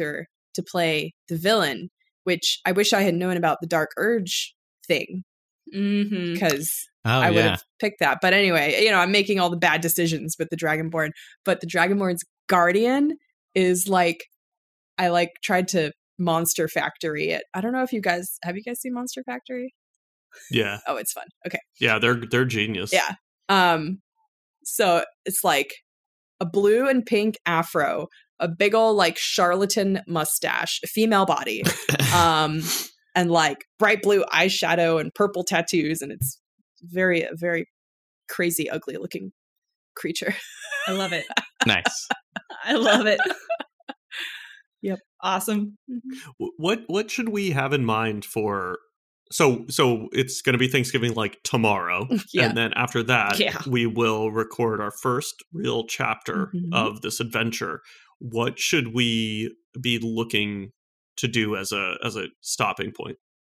to play the villain, which I wish I had known about the Dark Urge thing Mm-hmm. because Oh, I would yeah. have picked that. But anyway, you know, I'm making all the bad decisions with the Dragonborn. But the Dragonborn's guardian is like, I like tried to Monster Factory it. I don't know if you guys have you guys seen Monster Factory? Yeah, Oh, it's fun. Okay. yeah, they're they're genius. Yeah. Um, so it's like a blue and pink afro, a big old like charlatan mustache, a female body, um, and like bright blue eyeshadow and purple tattoos, and it's very, very crazy, ugly looking creature. I love it. Nice. I love it. Yep. Awesome. W- What what should we have in mind for? So so it's going to be Thanksgiving like tomorrow, Yeah. and then after that, Yeah. we will record our first real chapter Mhm. of this adventure. What should we be looking to do as a as a stopping point?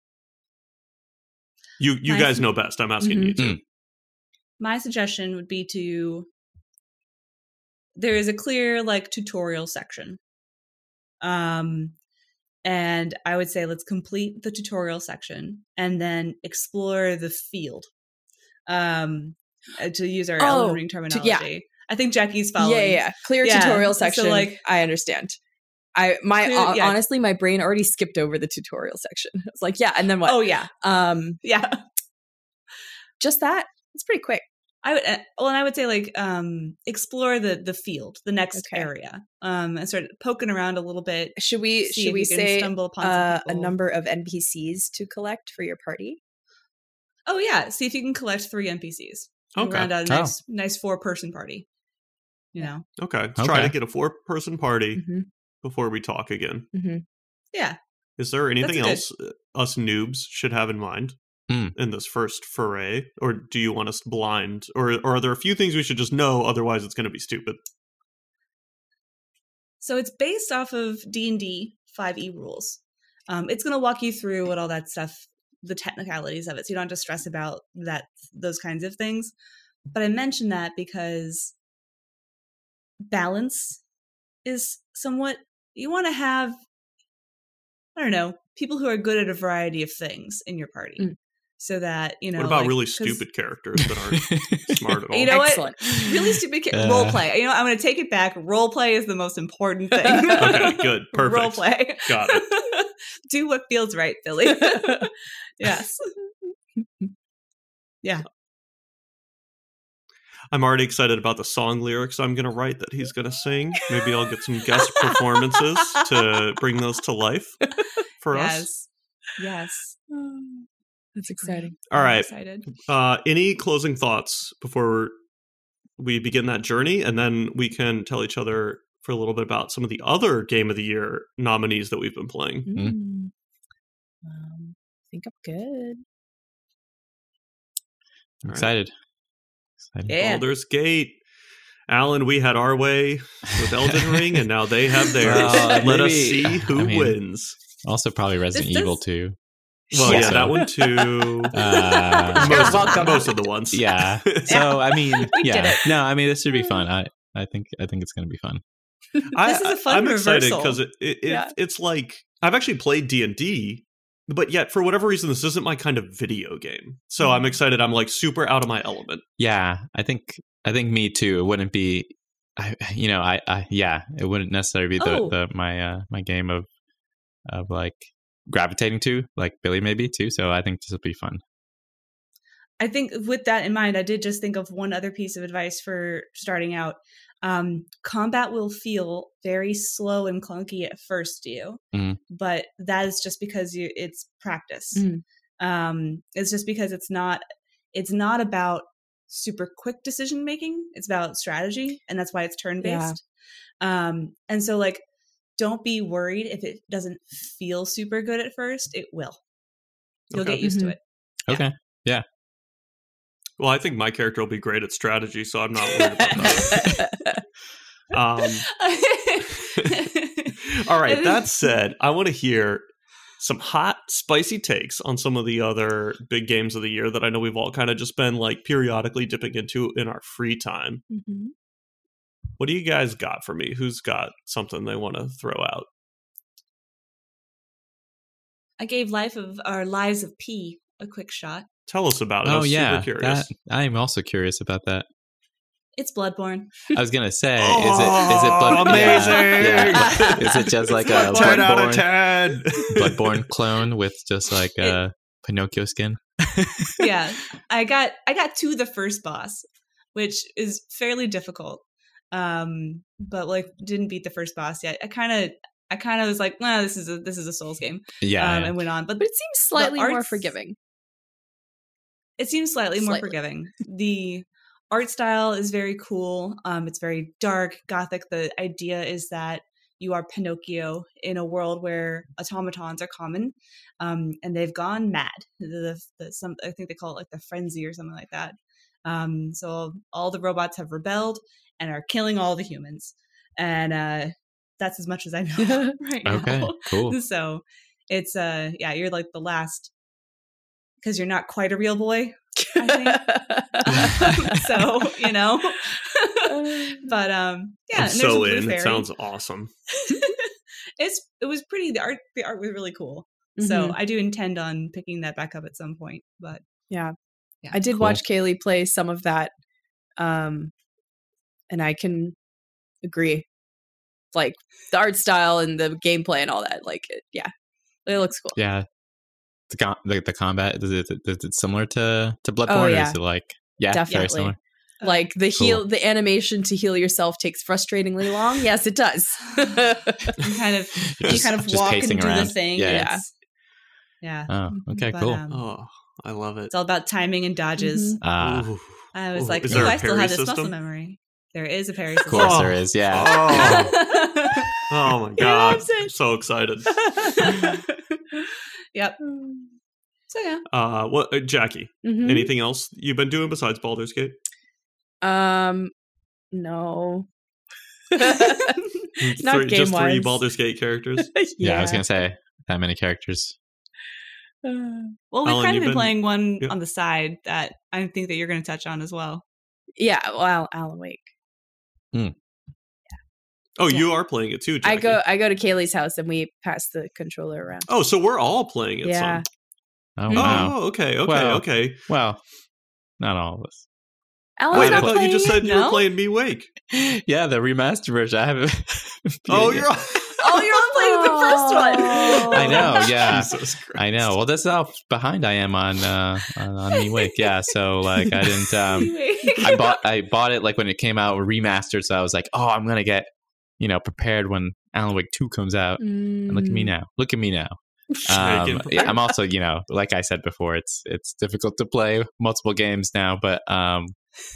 You you Nice. guys know best. I'm asking you Mhm. to. My suggestion would be to there is a clear like tutorial section. Um and I would say let's complete the tutorial section and then explore the field. Um uh, to use our Oh, Elden Ring to- terminology. yeah. I think Jackie's following. Yeah, yeah, yeah. Clear Yeah, tutorial so, section. like- I understand. I my Clear- hon- yeah. honestly, my brain already skipped over the tutorial section. It's like, yeah, and then what? Oh yeah. Um, Yeah. just that. It's pretty quick. I would uh, well, and I would say like um explore the the field, the next Okay. area. Um and start poking around a little bit. Should we See should if we you can say stumble upon some uh, a people. number of N P Cs to collect for your party? Oh yeah, see if you can collect three N P Cs. And Okay. round out a Oh. nice nice four person party. You know. Okay, let's try Okay. to get a four person party Mm-hmm. before we talk again. Mm-hmm. Yeah. Is there anything That's else uh, us noobs should have in mind Hmm. in this first foray, or do you want us blind, or or are there a few things we should just know? Otherwise, it's going to be stupid. So it's based off of D and D five E rules. Um, it's going to walk you through what all that stuff, the technicalities of it, so you don't have to stress about that those kinds of things. But I mention that because balance is somewhat you want to have. I don't know, people who are good at a variety of things in your party, Mm. so that you know. what about like, really 'cause- stupid characters that aren't smart at all? You know Excellent. what? Really stupid ca- Uh. role play. You know, I'm going to take it back. Role play is the most important thing. Okay, good, perfect. Role play. Got it. Do what feels right, Billy. Yes. Yeah. I'm already excited about the song lyrics I'm going to write that he's going to sing. Maybe I'll get some guest performances to bring those to life for us. Yes. Yes. That's exciting. All I'm right. Excited. Uh, any closing thoughts before we begin that journey? And then we can tell each other for a little bit about some of the other Game of the Year nominees that we've been playing. Mm. Mm. Um, I think I'm good. I'm excited. Excited. Yeah. Baldur's Gate. Alan, we had our way with Elden Ring, and now they have theirs. Well, Let us maybe- see who I mean, wins. Also, probably Resident This- Evil this- too. Well, yeah, also- that one too. Uh, You're most, welcome. most of the ones. Yeah. So I mean, We yeah. did it. No, I mean this should be fun. I I think I think it's going to be fun. I, This is a fun I'm excited reversal. because it, it, it Yeah. it's like I've actually played D and D, but yet for whatever reason this isn't my kind of video game. So I'm excited. I'm like super out of my element. Yeah, I think I think me too. It wouldn't be, I you know I, I yeah, it wouldn't necessarily be the, Oh. the my uh my game of of like gravitating to like Billy maybe too. So I think this will be fun. I think with that in mind, I did just think of one other piece of advice for starting out. Um, combat will feel very slow and clunky at first to you, Mhm. but that is just because you it's practice. Mhm. Um, it's just because it's not it's not about super quick decision making. It's about strategy, and that's why it's turn based. Um, and so like, don't be worried if it doesn't feel super good at first. It will. You'll Okay. get used to Mhm. it. Okay. Well, I think my character will be great at strategy, so I'm not worried about that. Um, all right. That said, I want to hear some hot, spicy takes on some of the other big games of the year that I know we've all kind of just been like periodically dipping into in our free time. Mhm. What do you guys got for me? Who's got something they want to throw out? I gave Life of or Lives of P a quick shot. Tell us about it. I Oh was yeah, super curious. that, I'm also curious about that. It's Bloodborne. I was gonna say, Oh, is it is it blood- amazing? Yeah, yeah. Is it just like a ten out of Bloodborne, ten. Bloodborne clone with just like a Pinocchio skin? Yeah, I got I got to the first boss, which is fairly difficult. Um, but like didn't beat the first boss yet. I kind of I kind of was like, well, this is a this is a Souls game. Yeah, um, yeah. and went on, but But it seems slightly more arts- forgiving. it seems slightly more Slightly. forgiving. The art style is very cool. Um, it's very dark, gothic. The idea is that you are Pinocchio in a world where automatons are common, um, and they've gone mad. The, the, the, some I think they call it like the frenzy or something like that. Um, so all the robots have rebelled and are killing all the humans, and uh, that's as much as I know right now. Okay, cool. So it's uh, yeah, you're like the last because you're not quite a real boy. I think. So you know, but um, yeah, I'm and there's a so blue in. It fairy. sounds awesome. it's it was pretty. The art the art was really cool. So Mhm. I do intend on picking that back up at some point. But Yeah. Yeah, I did cool. watch Kaylee play some of that. Um, and I can agree. Like the art style and the gameplay and all that. Like, it, yeah, it looks cool. Yeah. The, com- the the combat is it, is it similar to to Bloodborne? Or Oh, yeah. is it like yeah, very Definitely. similar? Like the Cool. heal, the animation to heal yourself takes frustratingly long. Yes, it does. you kind of You're you just- kind of just walk and pacing do the around. thing. Yeah. and Yeah. it's- yeah. Oh, okay, But, cool. um, Oh, I love it. It's all about timing and dodges. Mhm. Ah, Ooh. I was Ooh, like, is ooh, there a I still parry have this muscle system? memory. There is a parry of system. course Oh. there is. Yeah. Oh, oh my god! loves it. I'm so excited. Yep. So yeah. Uh, what, uh, Jackie? Mhm. Anything else you've been doing besides Baldur's Gate? Um, no. Not Three- just three game-wise. Baldur's Gate characters. Yeah, I was gonna say that many characters. Well, we've Alan, kind you've of been, been- playing one yeah. on the side that I think that you're going to touch on as well. Yeah, well, Alan Wake. Oh, Yeah. you are playing it too, Jackie. I go, I go to Kaylee's house and we pass the controller around. Oh, so we're all playing it. Yeah. Son. Oh Mhm. wow. Oh, okay, okay, Well, okay. Well, not all of us. Alan's Wait, I not thought you just playing said it? you were No? playing Me Wake. Yeah, the remastered version. I haven't. Oh, Yeah. you're. Oh, you're only playing the first one. I know. Yeah. Jesus Christ. I know. Well, that's how behind I am on uh, on, on Me Wake. Yeah. So like, I didn't. Um, I bought I bought it like when it came out remastered. So I was like, oh, I'm gonna get you know prepared when Alan Wake two comes out. And look at me now. Look at me now. Um, Shaking. yeah, I'm also, you know, like I said before, it's it's difficult to play multiple games now, but um,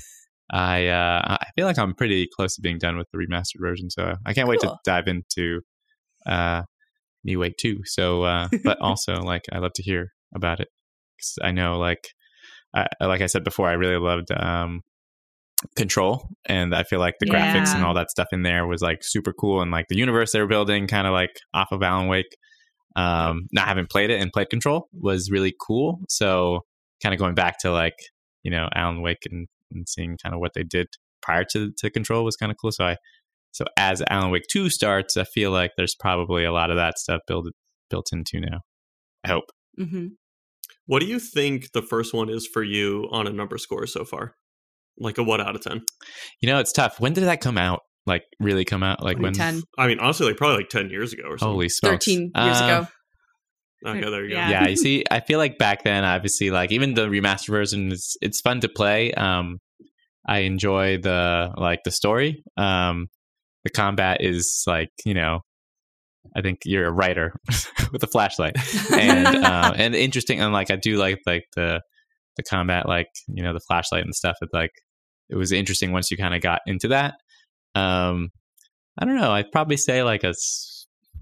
I uh, I feel like I'm pretty close to being done with the remastered version, so I can't wait to Cool. dive into uh, Me Wake two. So, uh, but also like I love to hear about it 'cause I know, like, I, like I said before, I really loved um, Control, and I feel like the graphics and Yeah. all that stuff in there was like super cool, and like the universe they were building, kind of like off of Alan Wake. Um, not having played it and played Control was really cool. So kind of going back to like, you know, Alan Wake and, and seeing kind of what they did prior to, to Control was kind of cool. So I, so as Alan Wake two starts, I feel like there's probably a lot of that stuff built, built into now. I hope. Mm-hmm. What do you think the first one is for you on a number score so far? Like a what out of ten? You know, it's tough. When did that come out? Like really come out? Like when? ten. I mean, honestly, like probably like ten years ago or something. Holy smokes. thirteen years Uh, ago. Okay, there you go. Yeah. yeah, you see, I feel like back then, obviously, like even the remastered version is it's fun to play. Um, I enjoy the like the story. Um, the combat is like you know, I think you're a writer with a flashlight, and um, and interesting, and like I do like like the the combat, like you know the flashlight and stuff. It like it was interesting once you kind of got into that. Um, I don't know. I'd probably say like a. s-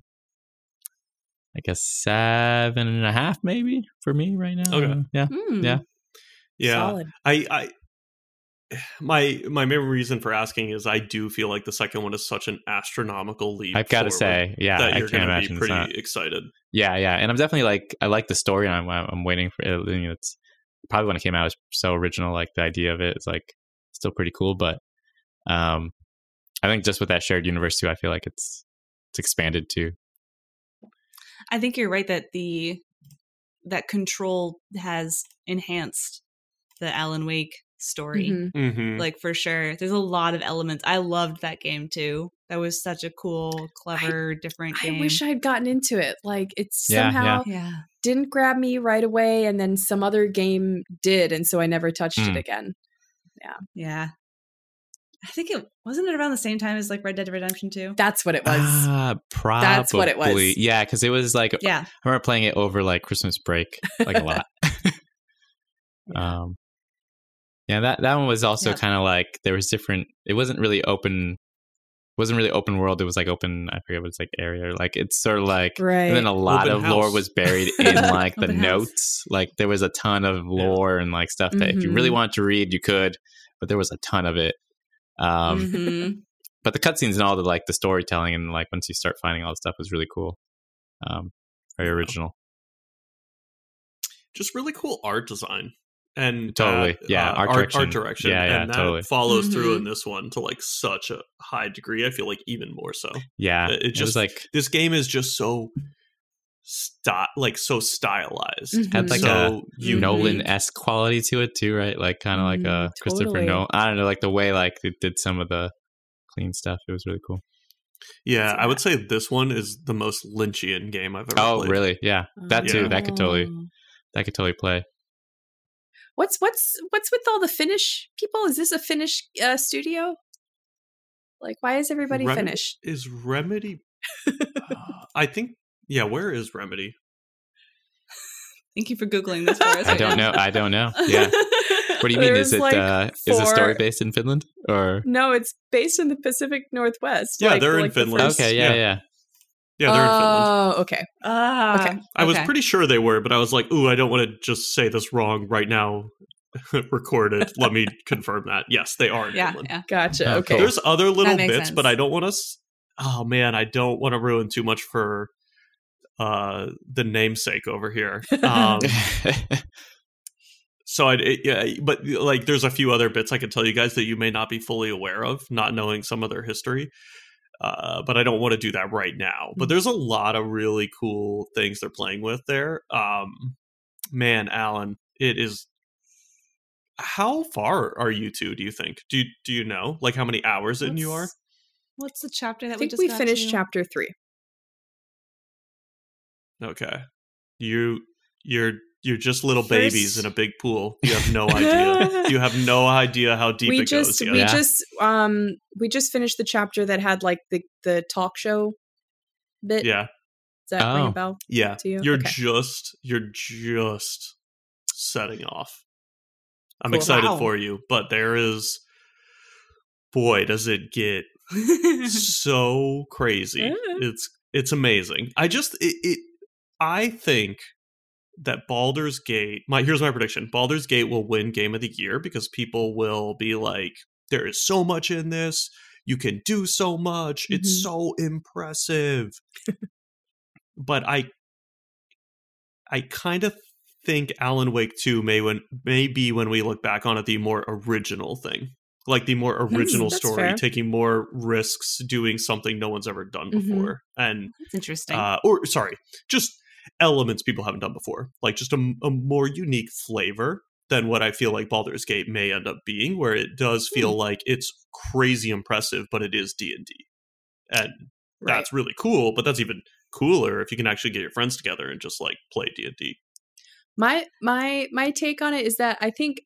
Like a seven and a half, maybe for me right now. Okay. Uh, yeah. Mm. Yeah. Yeah. Solid. I, I, my my main reason for asking is I do feel like the second one is such an astronomical leap. I've got to forward say, yeah, that I you're can't going to imagine be it's pretty not. excited. Yeah, yeah, and I'm definitely like I like the story, and I'm I'm waiting for it. You know, it's probably when it came out, it was so original. Like the idea of it is like still pretty cool, but um, I think just with that shared universe too, I feel like it's it's expanded too. I think you're right that the that Control has enhanced the Alan Wake story. Mhm. Mm-hmm. Like, for sure. There's a lot of elements. I loved that game too. That was such a cool, clever, different game. I wish I'd gotten into it. Like, it Yeah, somehow yeah. didn't grab me right away, and then some other game did, and so I never touched Mm. it again. Yeah. I think it wasn't it around the same time as like Red Dead Redemption two. That's what it was. Ah, probably. That's what it was. Yeah, because it was like Yeah. I remember playing it over like Christmas break, like a lot. um, yeah, that that one was also Yeah. kind of like there was different. It wasn't really open. Wasn't really open world. It was like open. I forget what it's like area. Like it's sort of like. Right. And then a lot Open of lore house. was buried in like the Open house. notes. Like there was a ton of lore and like stuff that if you really Mhm. wanted to read, you could. But there was a ton of it. Um, Mhm. but the cutscenes and all the like the storytelling and like once you start finding all the stuff was really cool. Um, very original. Just really cool art design. And Totally. that, yeah, uh, art, art, direction. art direction. Yeah, yeah, and that totally. follows through Mhm. in this one to like such a high degree. I feel like even more so. Yeah, It it, just- was like This game is just so sty- like so stylized. Mhm. had like so a unique. Nolan esque quality to it too, right? Like kind of like a Mm, Christopher totally. Nolan. I don't know, like the way like it did some of the clean stuff. It was really cool. Yeah, I would say this one is the most Lynchian game I've ever Oh, played. really? Yeah, that too. Yeah. That could totally Oh. that could totally play. What's what's what's with all the Finnish people? Is this a Finnish uh, studio? Like, why is everybody Remedy- Finnish? Is Remedy? uh, I think. Yeah, where is Remedy? Thank you for Googling this for us. I right don't now. know. I don't know. Yeah. What do you mean? There's, Is it like, uh, is the story four- based in Finland or? No, it's based in the Pacific Northwest. Yeah, like- they're in like the Finland. first- Okay, yeah, Yeah. yeah. Yeah, they're in Finland. Oh, okay. Ah, Okay. I was okay. pretty sure they were, but I was like, "Ooh, I don't want to just say this wrong right now." Recorded. Let me confirm that. Yes, they are in Yeah, Finland. yeah. Gotcha. Oh, okay. cool. There's other little makes bits, sense. but I don't want to. S- oh man, I don't want to ruin too much for uh, the namesake over here. Um, so I, it, yeah, but like, there's a few other bits I could tell you guys that you may not be fully aware of, not knowing some of their history. Uh, but I don't want to do that right now. But there's a lot of really cool things they're playing with there. Um, man, Alan, it is. How far are you two? Do you think? Do you, do you know like how many hours in you are? What's- What's the chapter that I we think just we got finished to? chapter three. Okay, you you're you're just little First- babies in a big pool. You have no idea. You have no idea how deep we it just goes. Yet. we Yeah. just um we just finished the chapter that had like the the talk show bit. yeah, Does that ring Oh. a bell? yeah. To you? You're Okay. just you're just setting off. I'm Cool. excited Wow. for you, but there is. Boy, does it get so crazy. Yeah. It's it's amazing. I just it, it I think that Baldur's Gate, my here's my prediction. Baldur's Gate will win Game of the Year because people will be like, there is so much in this. You can do so much. It's Mhm. so impressive. But I I kind of think Alan Wake two may when may be when we look back on it the more original thing. Like the more original that's story, fair. taking more risks, doing something no one's ever done Mhm. before. And That's interesting. uh, or sorry, just elements people haven't done before, like just a, a more unique flavor than what I feel like Baldur's Gate may end up being, where it does feel Hmm. like it's crazy impressive, but it is D and D, and Right. that's really cool. But that's even cooler if you can actually get your friends together and just like play D and D. My my my take on it is that I think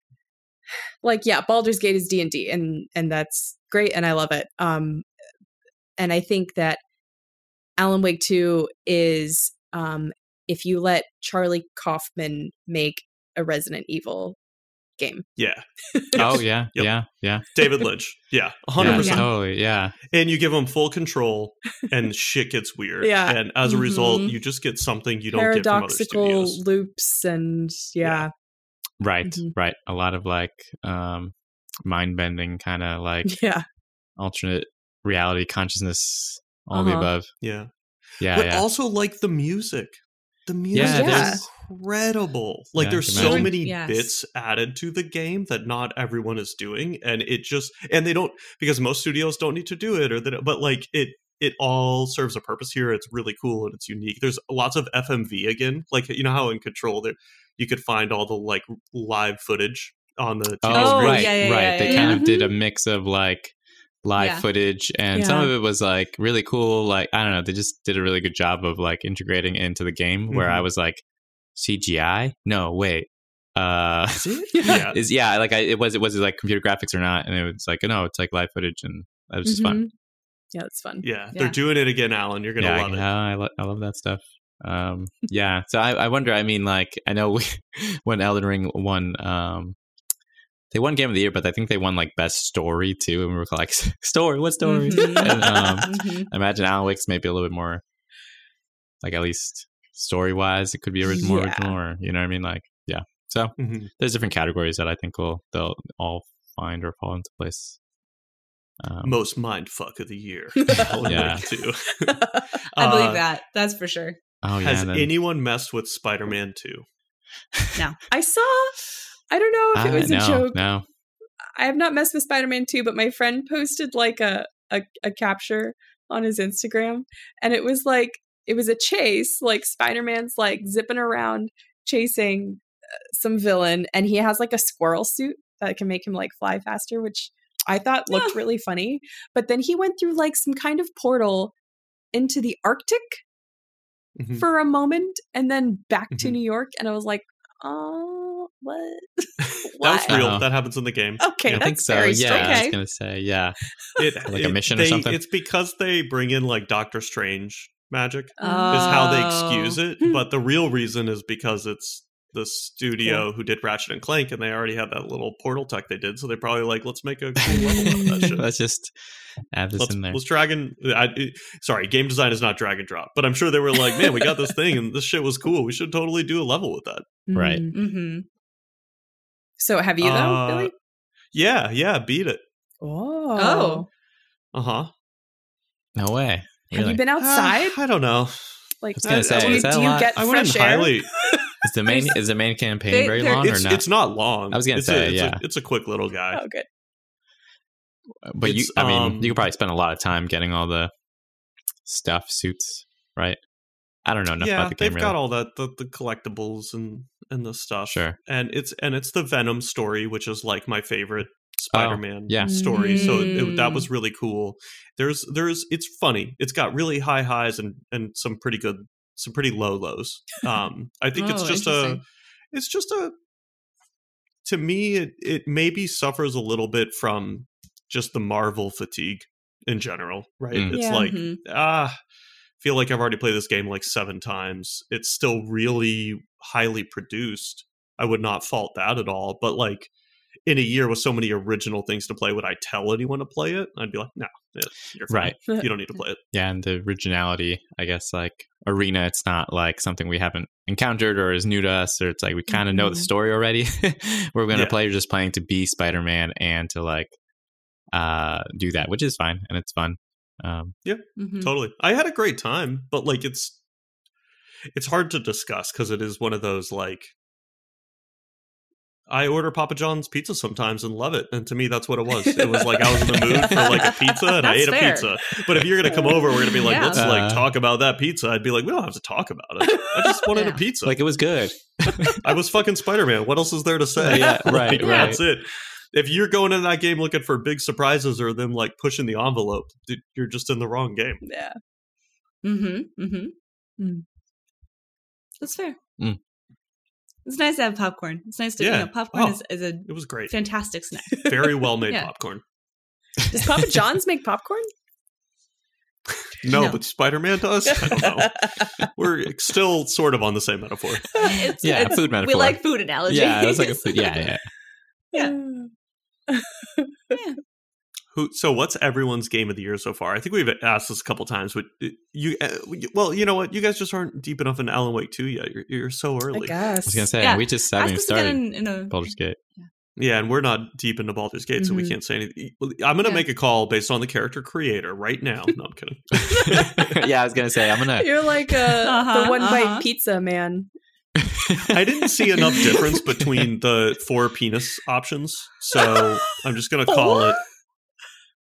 like yeah, Baldur's Gate is D and D and and that's great and I love it. Um and I think that Alan Wake two is um if you let Charlie Kaufman make a Resident Evil game. Yeah, Oh yeah, Yep. yeah, yeah. David Lynch. Yeah, one hundred Yeah, percent. totally. Yeah. And you give them full control, and shit gets weird. Yeah. and as a result, Mhm. you just get something you don't get from other Paradoxical studios. loops and yeah. Right. Mhm. Right. A lot of like um mind bending kind of like Yeah. alternate reality consciousness, all of the Uh-huh. above. Yeah, Yeah. but yeah. also like the music. The music Yeah, Yeah. is incredible. Like Yeah, there's I so can imagine. many Yes. bits added to the game that not everyone is doing, and it just and they don't because most studios don't need to do it, or that. But like it, it all serves a purpose here. It's really cool and it's unique. There's lots of F M V again, like you know how in Control there you could find all the like live footage on the T V Oh, screen. right, yeah, yeah, right. yeah, They yeah. kind of Mhm. did a mix of like live Yeah. footage, and Yeah. some of it was like really cool. Like I don't know, they just did a really good job of like integrating it into the game. Where Mhm. I was like, C G I? No, wait. Uh, Is it? Yeah. is yeah, like I, it was it was it like computer graphics or not, and it was like no, it's like live footage, and it was just fun. Mhm. Yeah, it's fun. Yeah, Yeah. they're doing it again, Alan. You're gonna Yeah, love it. yeah, I, lo- I love that stuff. Um, yeah, so I, I wonder. I mean, like I know we, when Elden Ring won, um, they won Game of the Year, but I think they won like Best Story too, and we were like, story, what story? Mhm. And, um, Mhm. I imagine Alan Wake's maybe a little bit more, like at least story wise, it could be orig- more Yeah. original, or you know what I mean? Like, yeah. So Mhm. there's different categories that I think will they'll all find or fall into place. Um, Most mind fuck of the year. Alan Yeah. Wake two. I Uh, believe that. That's for sure. oh yeah, Has and then- anyone messed with Spider-Man two? I saw. I don't know if it Uh, was no, a joke. no. I have not messed with Spider-Man two, but my friend posted like a, a a capture on his Instagram, and it was like it was a chase. Like Spider-Man's like zipping around chasing uh, some villain, and he has like a squirrel suit that can make him like fly faster, which I thought looked Oh. really funny. But then he went through like some kind of portal into the Arctic Mhm. for a moment, and then back to Mhm. New York, and I was like, oh, what? That was What? real. Oh. That happens in the game. Okay, I that's think so. very Yeah, strange. I was Okay. gonna say yeah. It, Like a it- mission or they- something? It's because they bring in like Doctor Strange magic Oh. is how they Oh. excuse it. But the real reason is because it's the studio who did Ratchet and Clank, and they already had that little portal tech they did. So they probably like, let's make a cool level of that shit. Let's just add this Let's, in there. let's drag and I, it- sorry, game design is not drag and drop, but I'm sure they were like, man, we got this thing and this shit was cool. We should totally do a level with that. Right. Mm. Mm-hmm. So have you though, Uh, Billy? Yeah, yeah, beat it. Oh. Oh. Uh huh. No way. Have Really? you been outside? I don't know. like, I was gonna I- say, I do you, is that do a you lot? get I wouldn't fresh air? highly. Is the main is the main campaign They- very they're- long It's or not? it's not long. I was gonna it's say, a, it's yeah. A, it's a quick little guy. Oh, good. but you, it's, I mean, um, you could probably spend a lot of time getting all the stuff, suits, right? I don't know enough yeah, about the game. they've Really. got all that the, the collectibles and and the stuff. Sure. and it's and it's the Venom story, which is like my favorite Spider-Man Oh, yeah. story. So it, it- that Mm. was really cool. There's there's it's funny. It's got really high highs and and some pretty good some pretty low lows. Um, I think it's Oh, just a interesting. it's just a to me it it maybe suffers a little bit from just the Marvel fatigue in general, right? Mm. It's Yeah. like Mhm. ah feel like I've already played this game like seven times. It's still really highly produced. I would not fault that at all. But like in a year with so many original things to play, would I tell anyone to play it? I'd be like, no, yeah, you're fine. Right. You don't need to play it. Yeah, and the originality, I guess, like Arena, it's not like something we haven't encountered or is new to us, or it's like we kind of know the Mhm. story already. We're going to Yeah. play, you're just playing to be Spider-Man and to like uh do that, which is fine and it's fun. Um, Mhm. Totally. I had a great time, but like it's it's hard to discuss because it is one of those like I order Papa John's pizza sometimes and love it. And to me, that's what it was. It was like I was in the mood for like a pizza and I That's ate a fair. pizza. But if you're going to come over, we're going to be like, Yeah. let's Uh, like talk about that pizza. I'd be like, we don't have to talk about it. I just wanted Yeah. a pizza. like it was good. I was fucking Spider-Man. What else is there to say? Yeah, right, Like, right. That's it. If you're going into that game looking for big surprises or them like pushing the envelope, dude, you're just in the wrong game. Yeah. Mm-hmm. Mm-hmm. Mm. That's fair. Mm. It's nice to have popcorn. It's nice to Yeah. you know popcorn Oh. is, is a It was great. fantastic snack. Very well made Yeah. popcorn. Does Papa John's make popcorn? No, No. but Spider-Man does. I don't know. We're still sort of on the same metaphor. It's, Yeah, it's- food We metaphor. like food analogy. Yeah, it was like a food. Yeah, yeah. Yeah. Yeah. Who? So, what's everyone's game of the year so far? I think we've asked this a couple times, but you, uh, well, you know what? You guys just aren't deep enough in Alan Wake two yet. You're, you're so I early. guess. I was gonna say Yeah. we just haven't Ask even us again started in, in a Baldur's Gate. Yeah, and we're not deep into Baldur's Gate, so we Mhm. can't say anything. I'm going to Yeah. make a call based on the character creator right now. No, I'm kidding. Yeah, I was gonna say I'm gonna. You're like uh, Uh-huh, the one bite uh-huh. pizza man. I didn't see enough difference between the four penis options, so I'm just going to call it.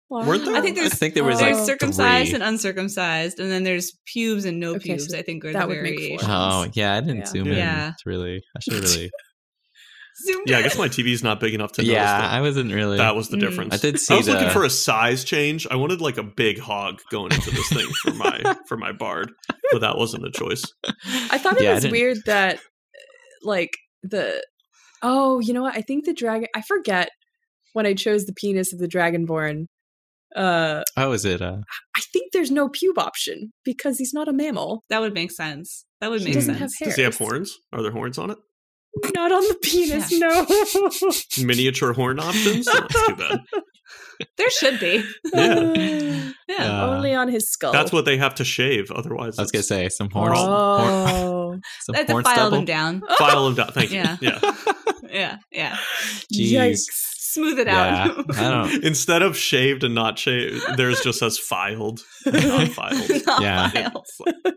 Wow. Weren't there? I think there's I think there was there's like circumcised three. and uncircumcised, and then there's pubes and no Okay, pubes. so I think are that the would make variations. four. Oh yeah, I didn't Yeah. zoom in. Yeah. It's really. I should really. Zoomed Yeah, I in. guess my T V's not big enough to notice Yeah, that. I wasn't really. That was the Mm. difference. I did see I was the. looking for a size change. I wanted like a big hog going into this thing for my for my bard, but that wasn't a choice. I thought it Yeah, I was didn't- weird that, like, the. Oh, you know what? I think the dragon. I forget when I chose the penis of the dragonborn. Uh, Oh, is it? Uh, I think there's no pube option because he's not a mammal. That would make sense. That would He make doesn't sense. have Does he have hairs. horns? Are there horns on it? Not on the penis, no. Miniature horn options? Oh, that's too bad. There should be. Yeah. Yeah. Uh, Only on his skull. That's what they have to shave. Otherwise, I was gonna it's- say some horns. horn, Oh, some They have to horn file stubble. them down. file them down. Thank you. Yeah. Yeah. Yeah, yeah. Jeez. yikes! Smooth it Yeah, out. I don't. Instead of shaved and not shaved, there's just says filed, and not filed. Not Yeah. filed. It's like-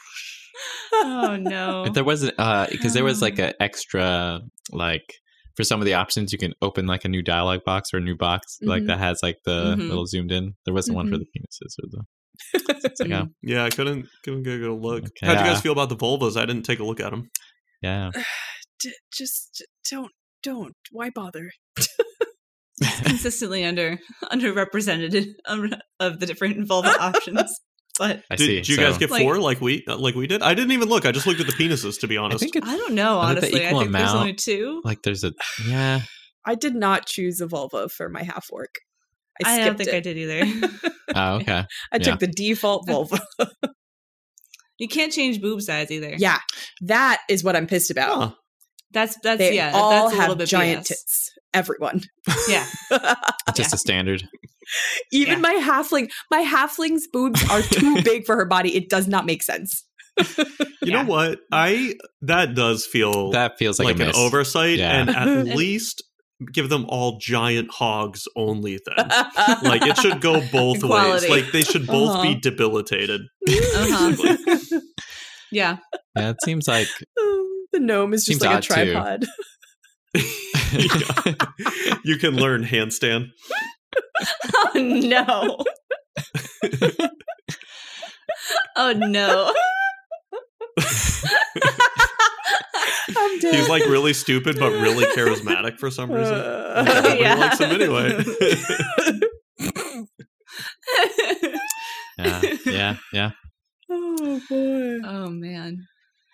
Oh no. If there wasn't, uh, because there was like an extra, like for some of the options, you can open like a new dialogue box or a new box like Mhm. that has like the Mhm. little zoomed in. There wasn't one for the penises or the. It's like, oh, yeah, I couldn't couldn't get a good look. Okay. How'd you Yeah. guys feel about the vulvas? I didn't take a look at them. yeah. D- just don't, don't. Why bother? Consistently under underrepresented um, of the different vulva options. But I Did, see. did you So, guys get Like- four like we uh, like we did? I didn't even look. I just looked at the penises. To be I honest, think it's I don't know, Are they the honestly. I equal think there's amount? only two. like there's a yeah. I did not choose a vulva for my half orc. I I, skipped don't think it. I did either. Oh, okay. I Yeah. took the default vulva. You can't change boob size either. Yeah, that is what I'm pissed about. Huh. That's that's They yeah. all that's a little have bit giant B S. tits. Everyone. Yeah. It's just a standard. Even Yeah. my halfling, my halfling's boobs are too big for her body. It does not make sense. you Yeah. know what? I that does feel That feels like, like, a an miss. oversight, Yeah. and at least give them all giant hogs only. Then, like it should go both Equality. ways. Like they should both Uh-huh. be debilitated. Uh-huh. Yeah. Yeah, it seems like The gnome is just Seems like a odd, too. tripod. Yeah. You can learn handstand. Oh no. Oh no. I'm dead. He's like really stupid but really charismatic for some reason. Uh, Everybody Yeah. likes him anyway. yeah, yeah, yeah. oh boy. Oh man.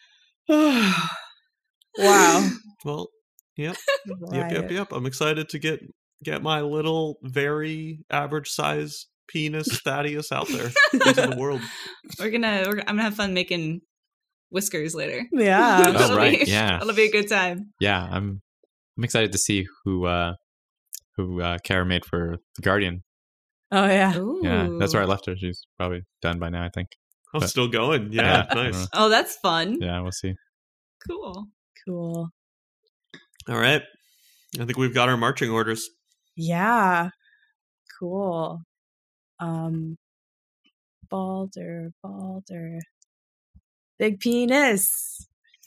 Wow. Well, yep, yep, yep, Riot. yep. I'm excited to get get my little, very average size penis Thaddeus out there into the world. We're gonna we're, I'm gonna have fun making whiskers later. Yeah. Oh, That'll right, be- yeah. That'll be a good time. Yeah, I'm I'm excited to see who uh who uh Kara made for the Guardian. Oh yeah. Yeah, that's Ooh. where I left her. She's probably done by now, I think. I'm But- still going. Yeah, Yeah, I nice. don't know. Oh, that's fun. Yeah, we'll see. Cool. Cool. All right. I think we've got our marching orders. Yeah. Cool. Um Balder, Balder. Big penis.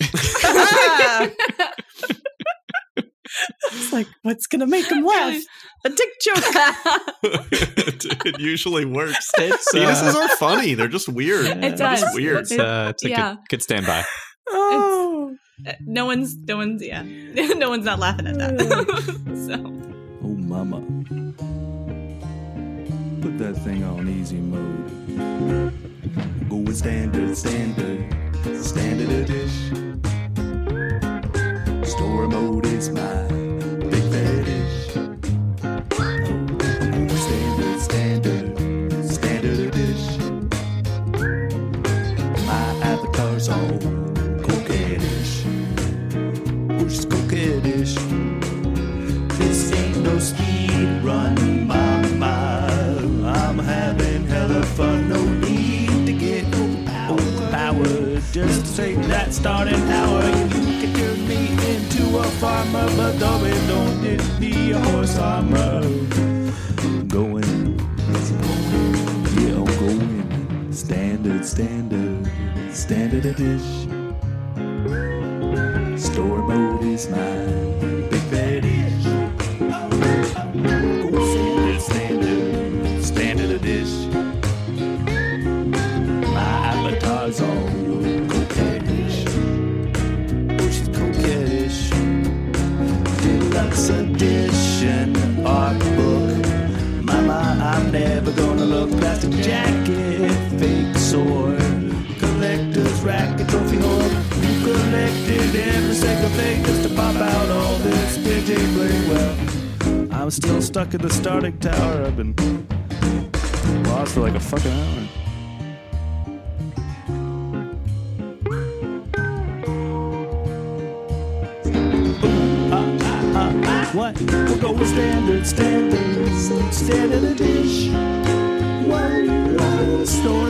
It's like, what's gonna make him laugh? A dick joke. It usually works. It's Penises uh, are funny. They're just weird. It They're does. just weird. it's, uh, it's a Yeah. good, good standby. Oh. no one's no one's yeah. No one's not laughing at that. So Oh, mama. Put that thing on easy mode. Go with standard, standard, standard a dish. Story mode is my big fetish. Go with standard, standard, standard a dish. My avatar's all coquettish. Oh, she's coquettish. This ain't no speed run, mama. I'm having hella fun. No need to get overpowered. Just take that starting hour. You can turn me into a farmer, but though it don't need me a horse armor. I'm going, yeah, I'm going. Standard, standard, standard a dish. Story mode is my big fetish. Go standard, standard, mug, plastic jacket, fake sword, collector's racket, trophy hoard. You collected every single thing just to pop out all this vintage bling. Well, I'm still stuck in the starting tower. I've been lost for like a fucking hour. What? We'll go with standard, standard, standard edition. One, one store.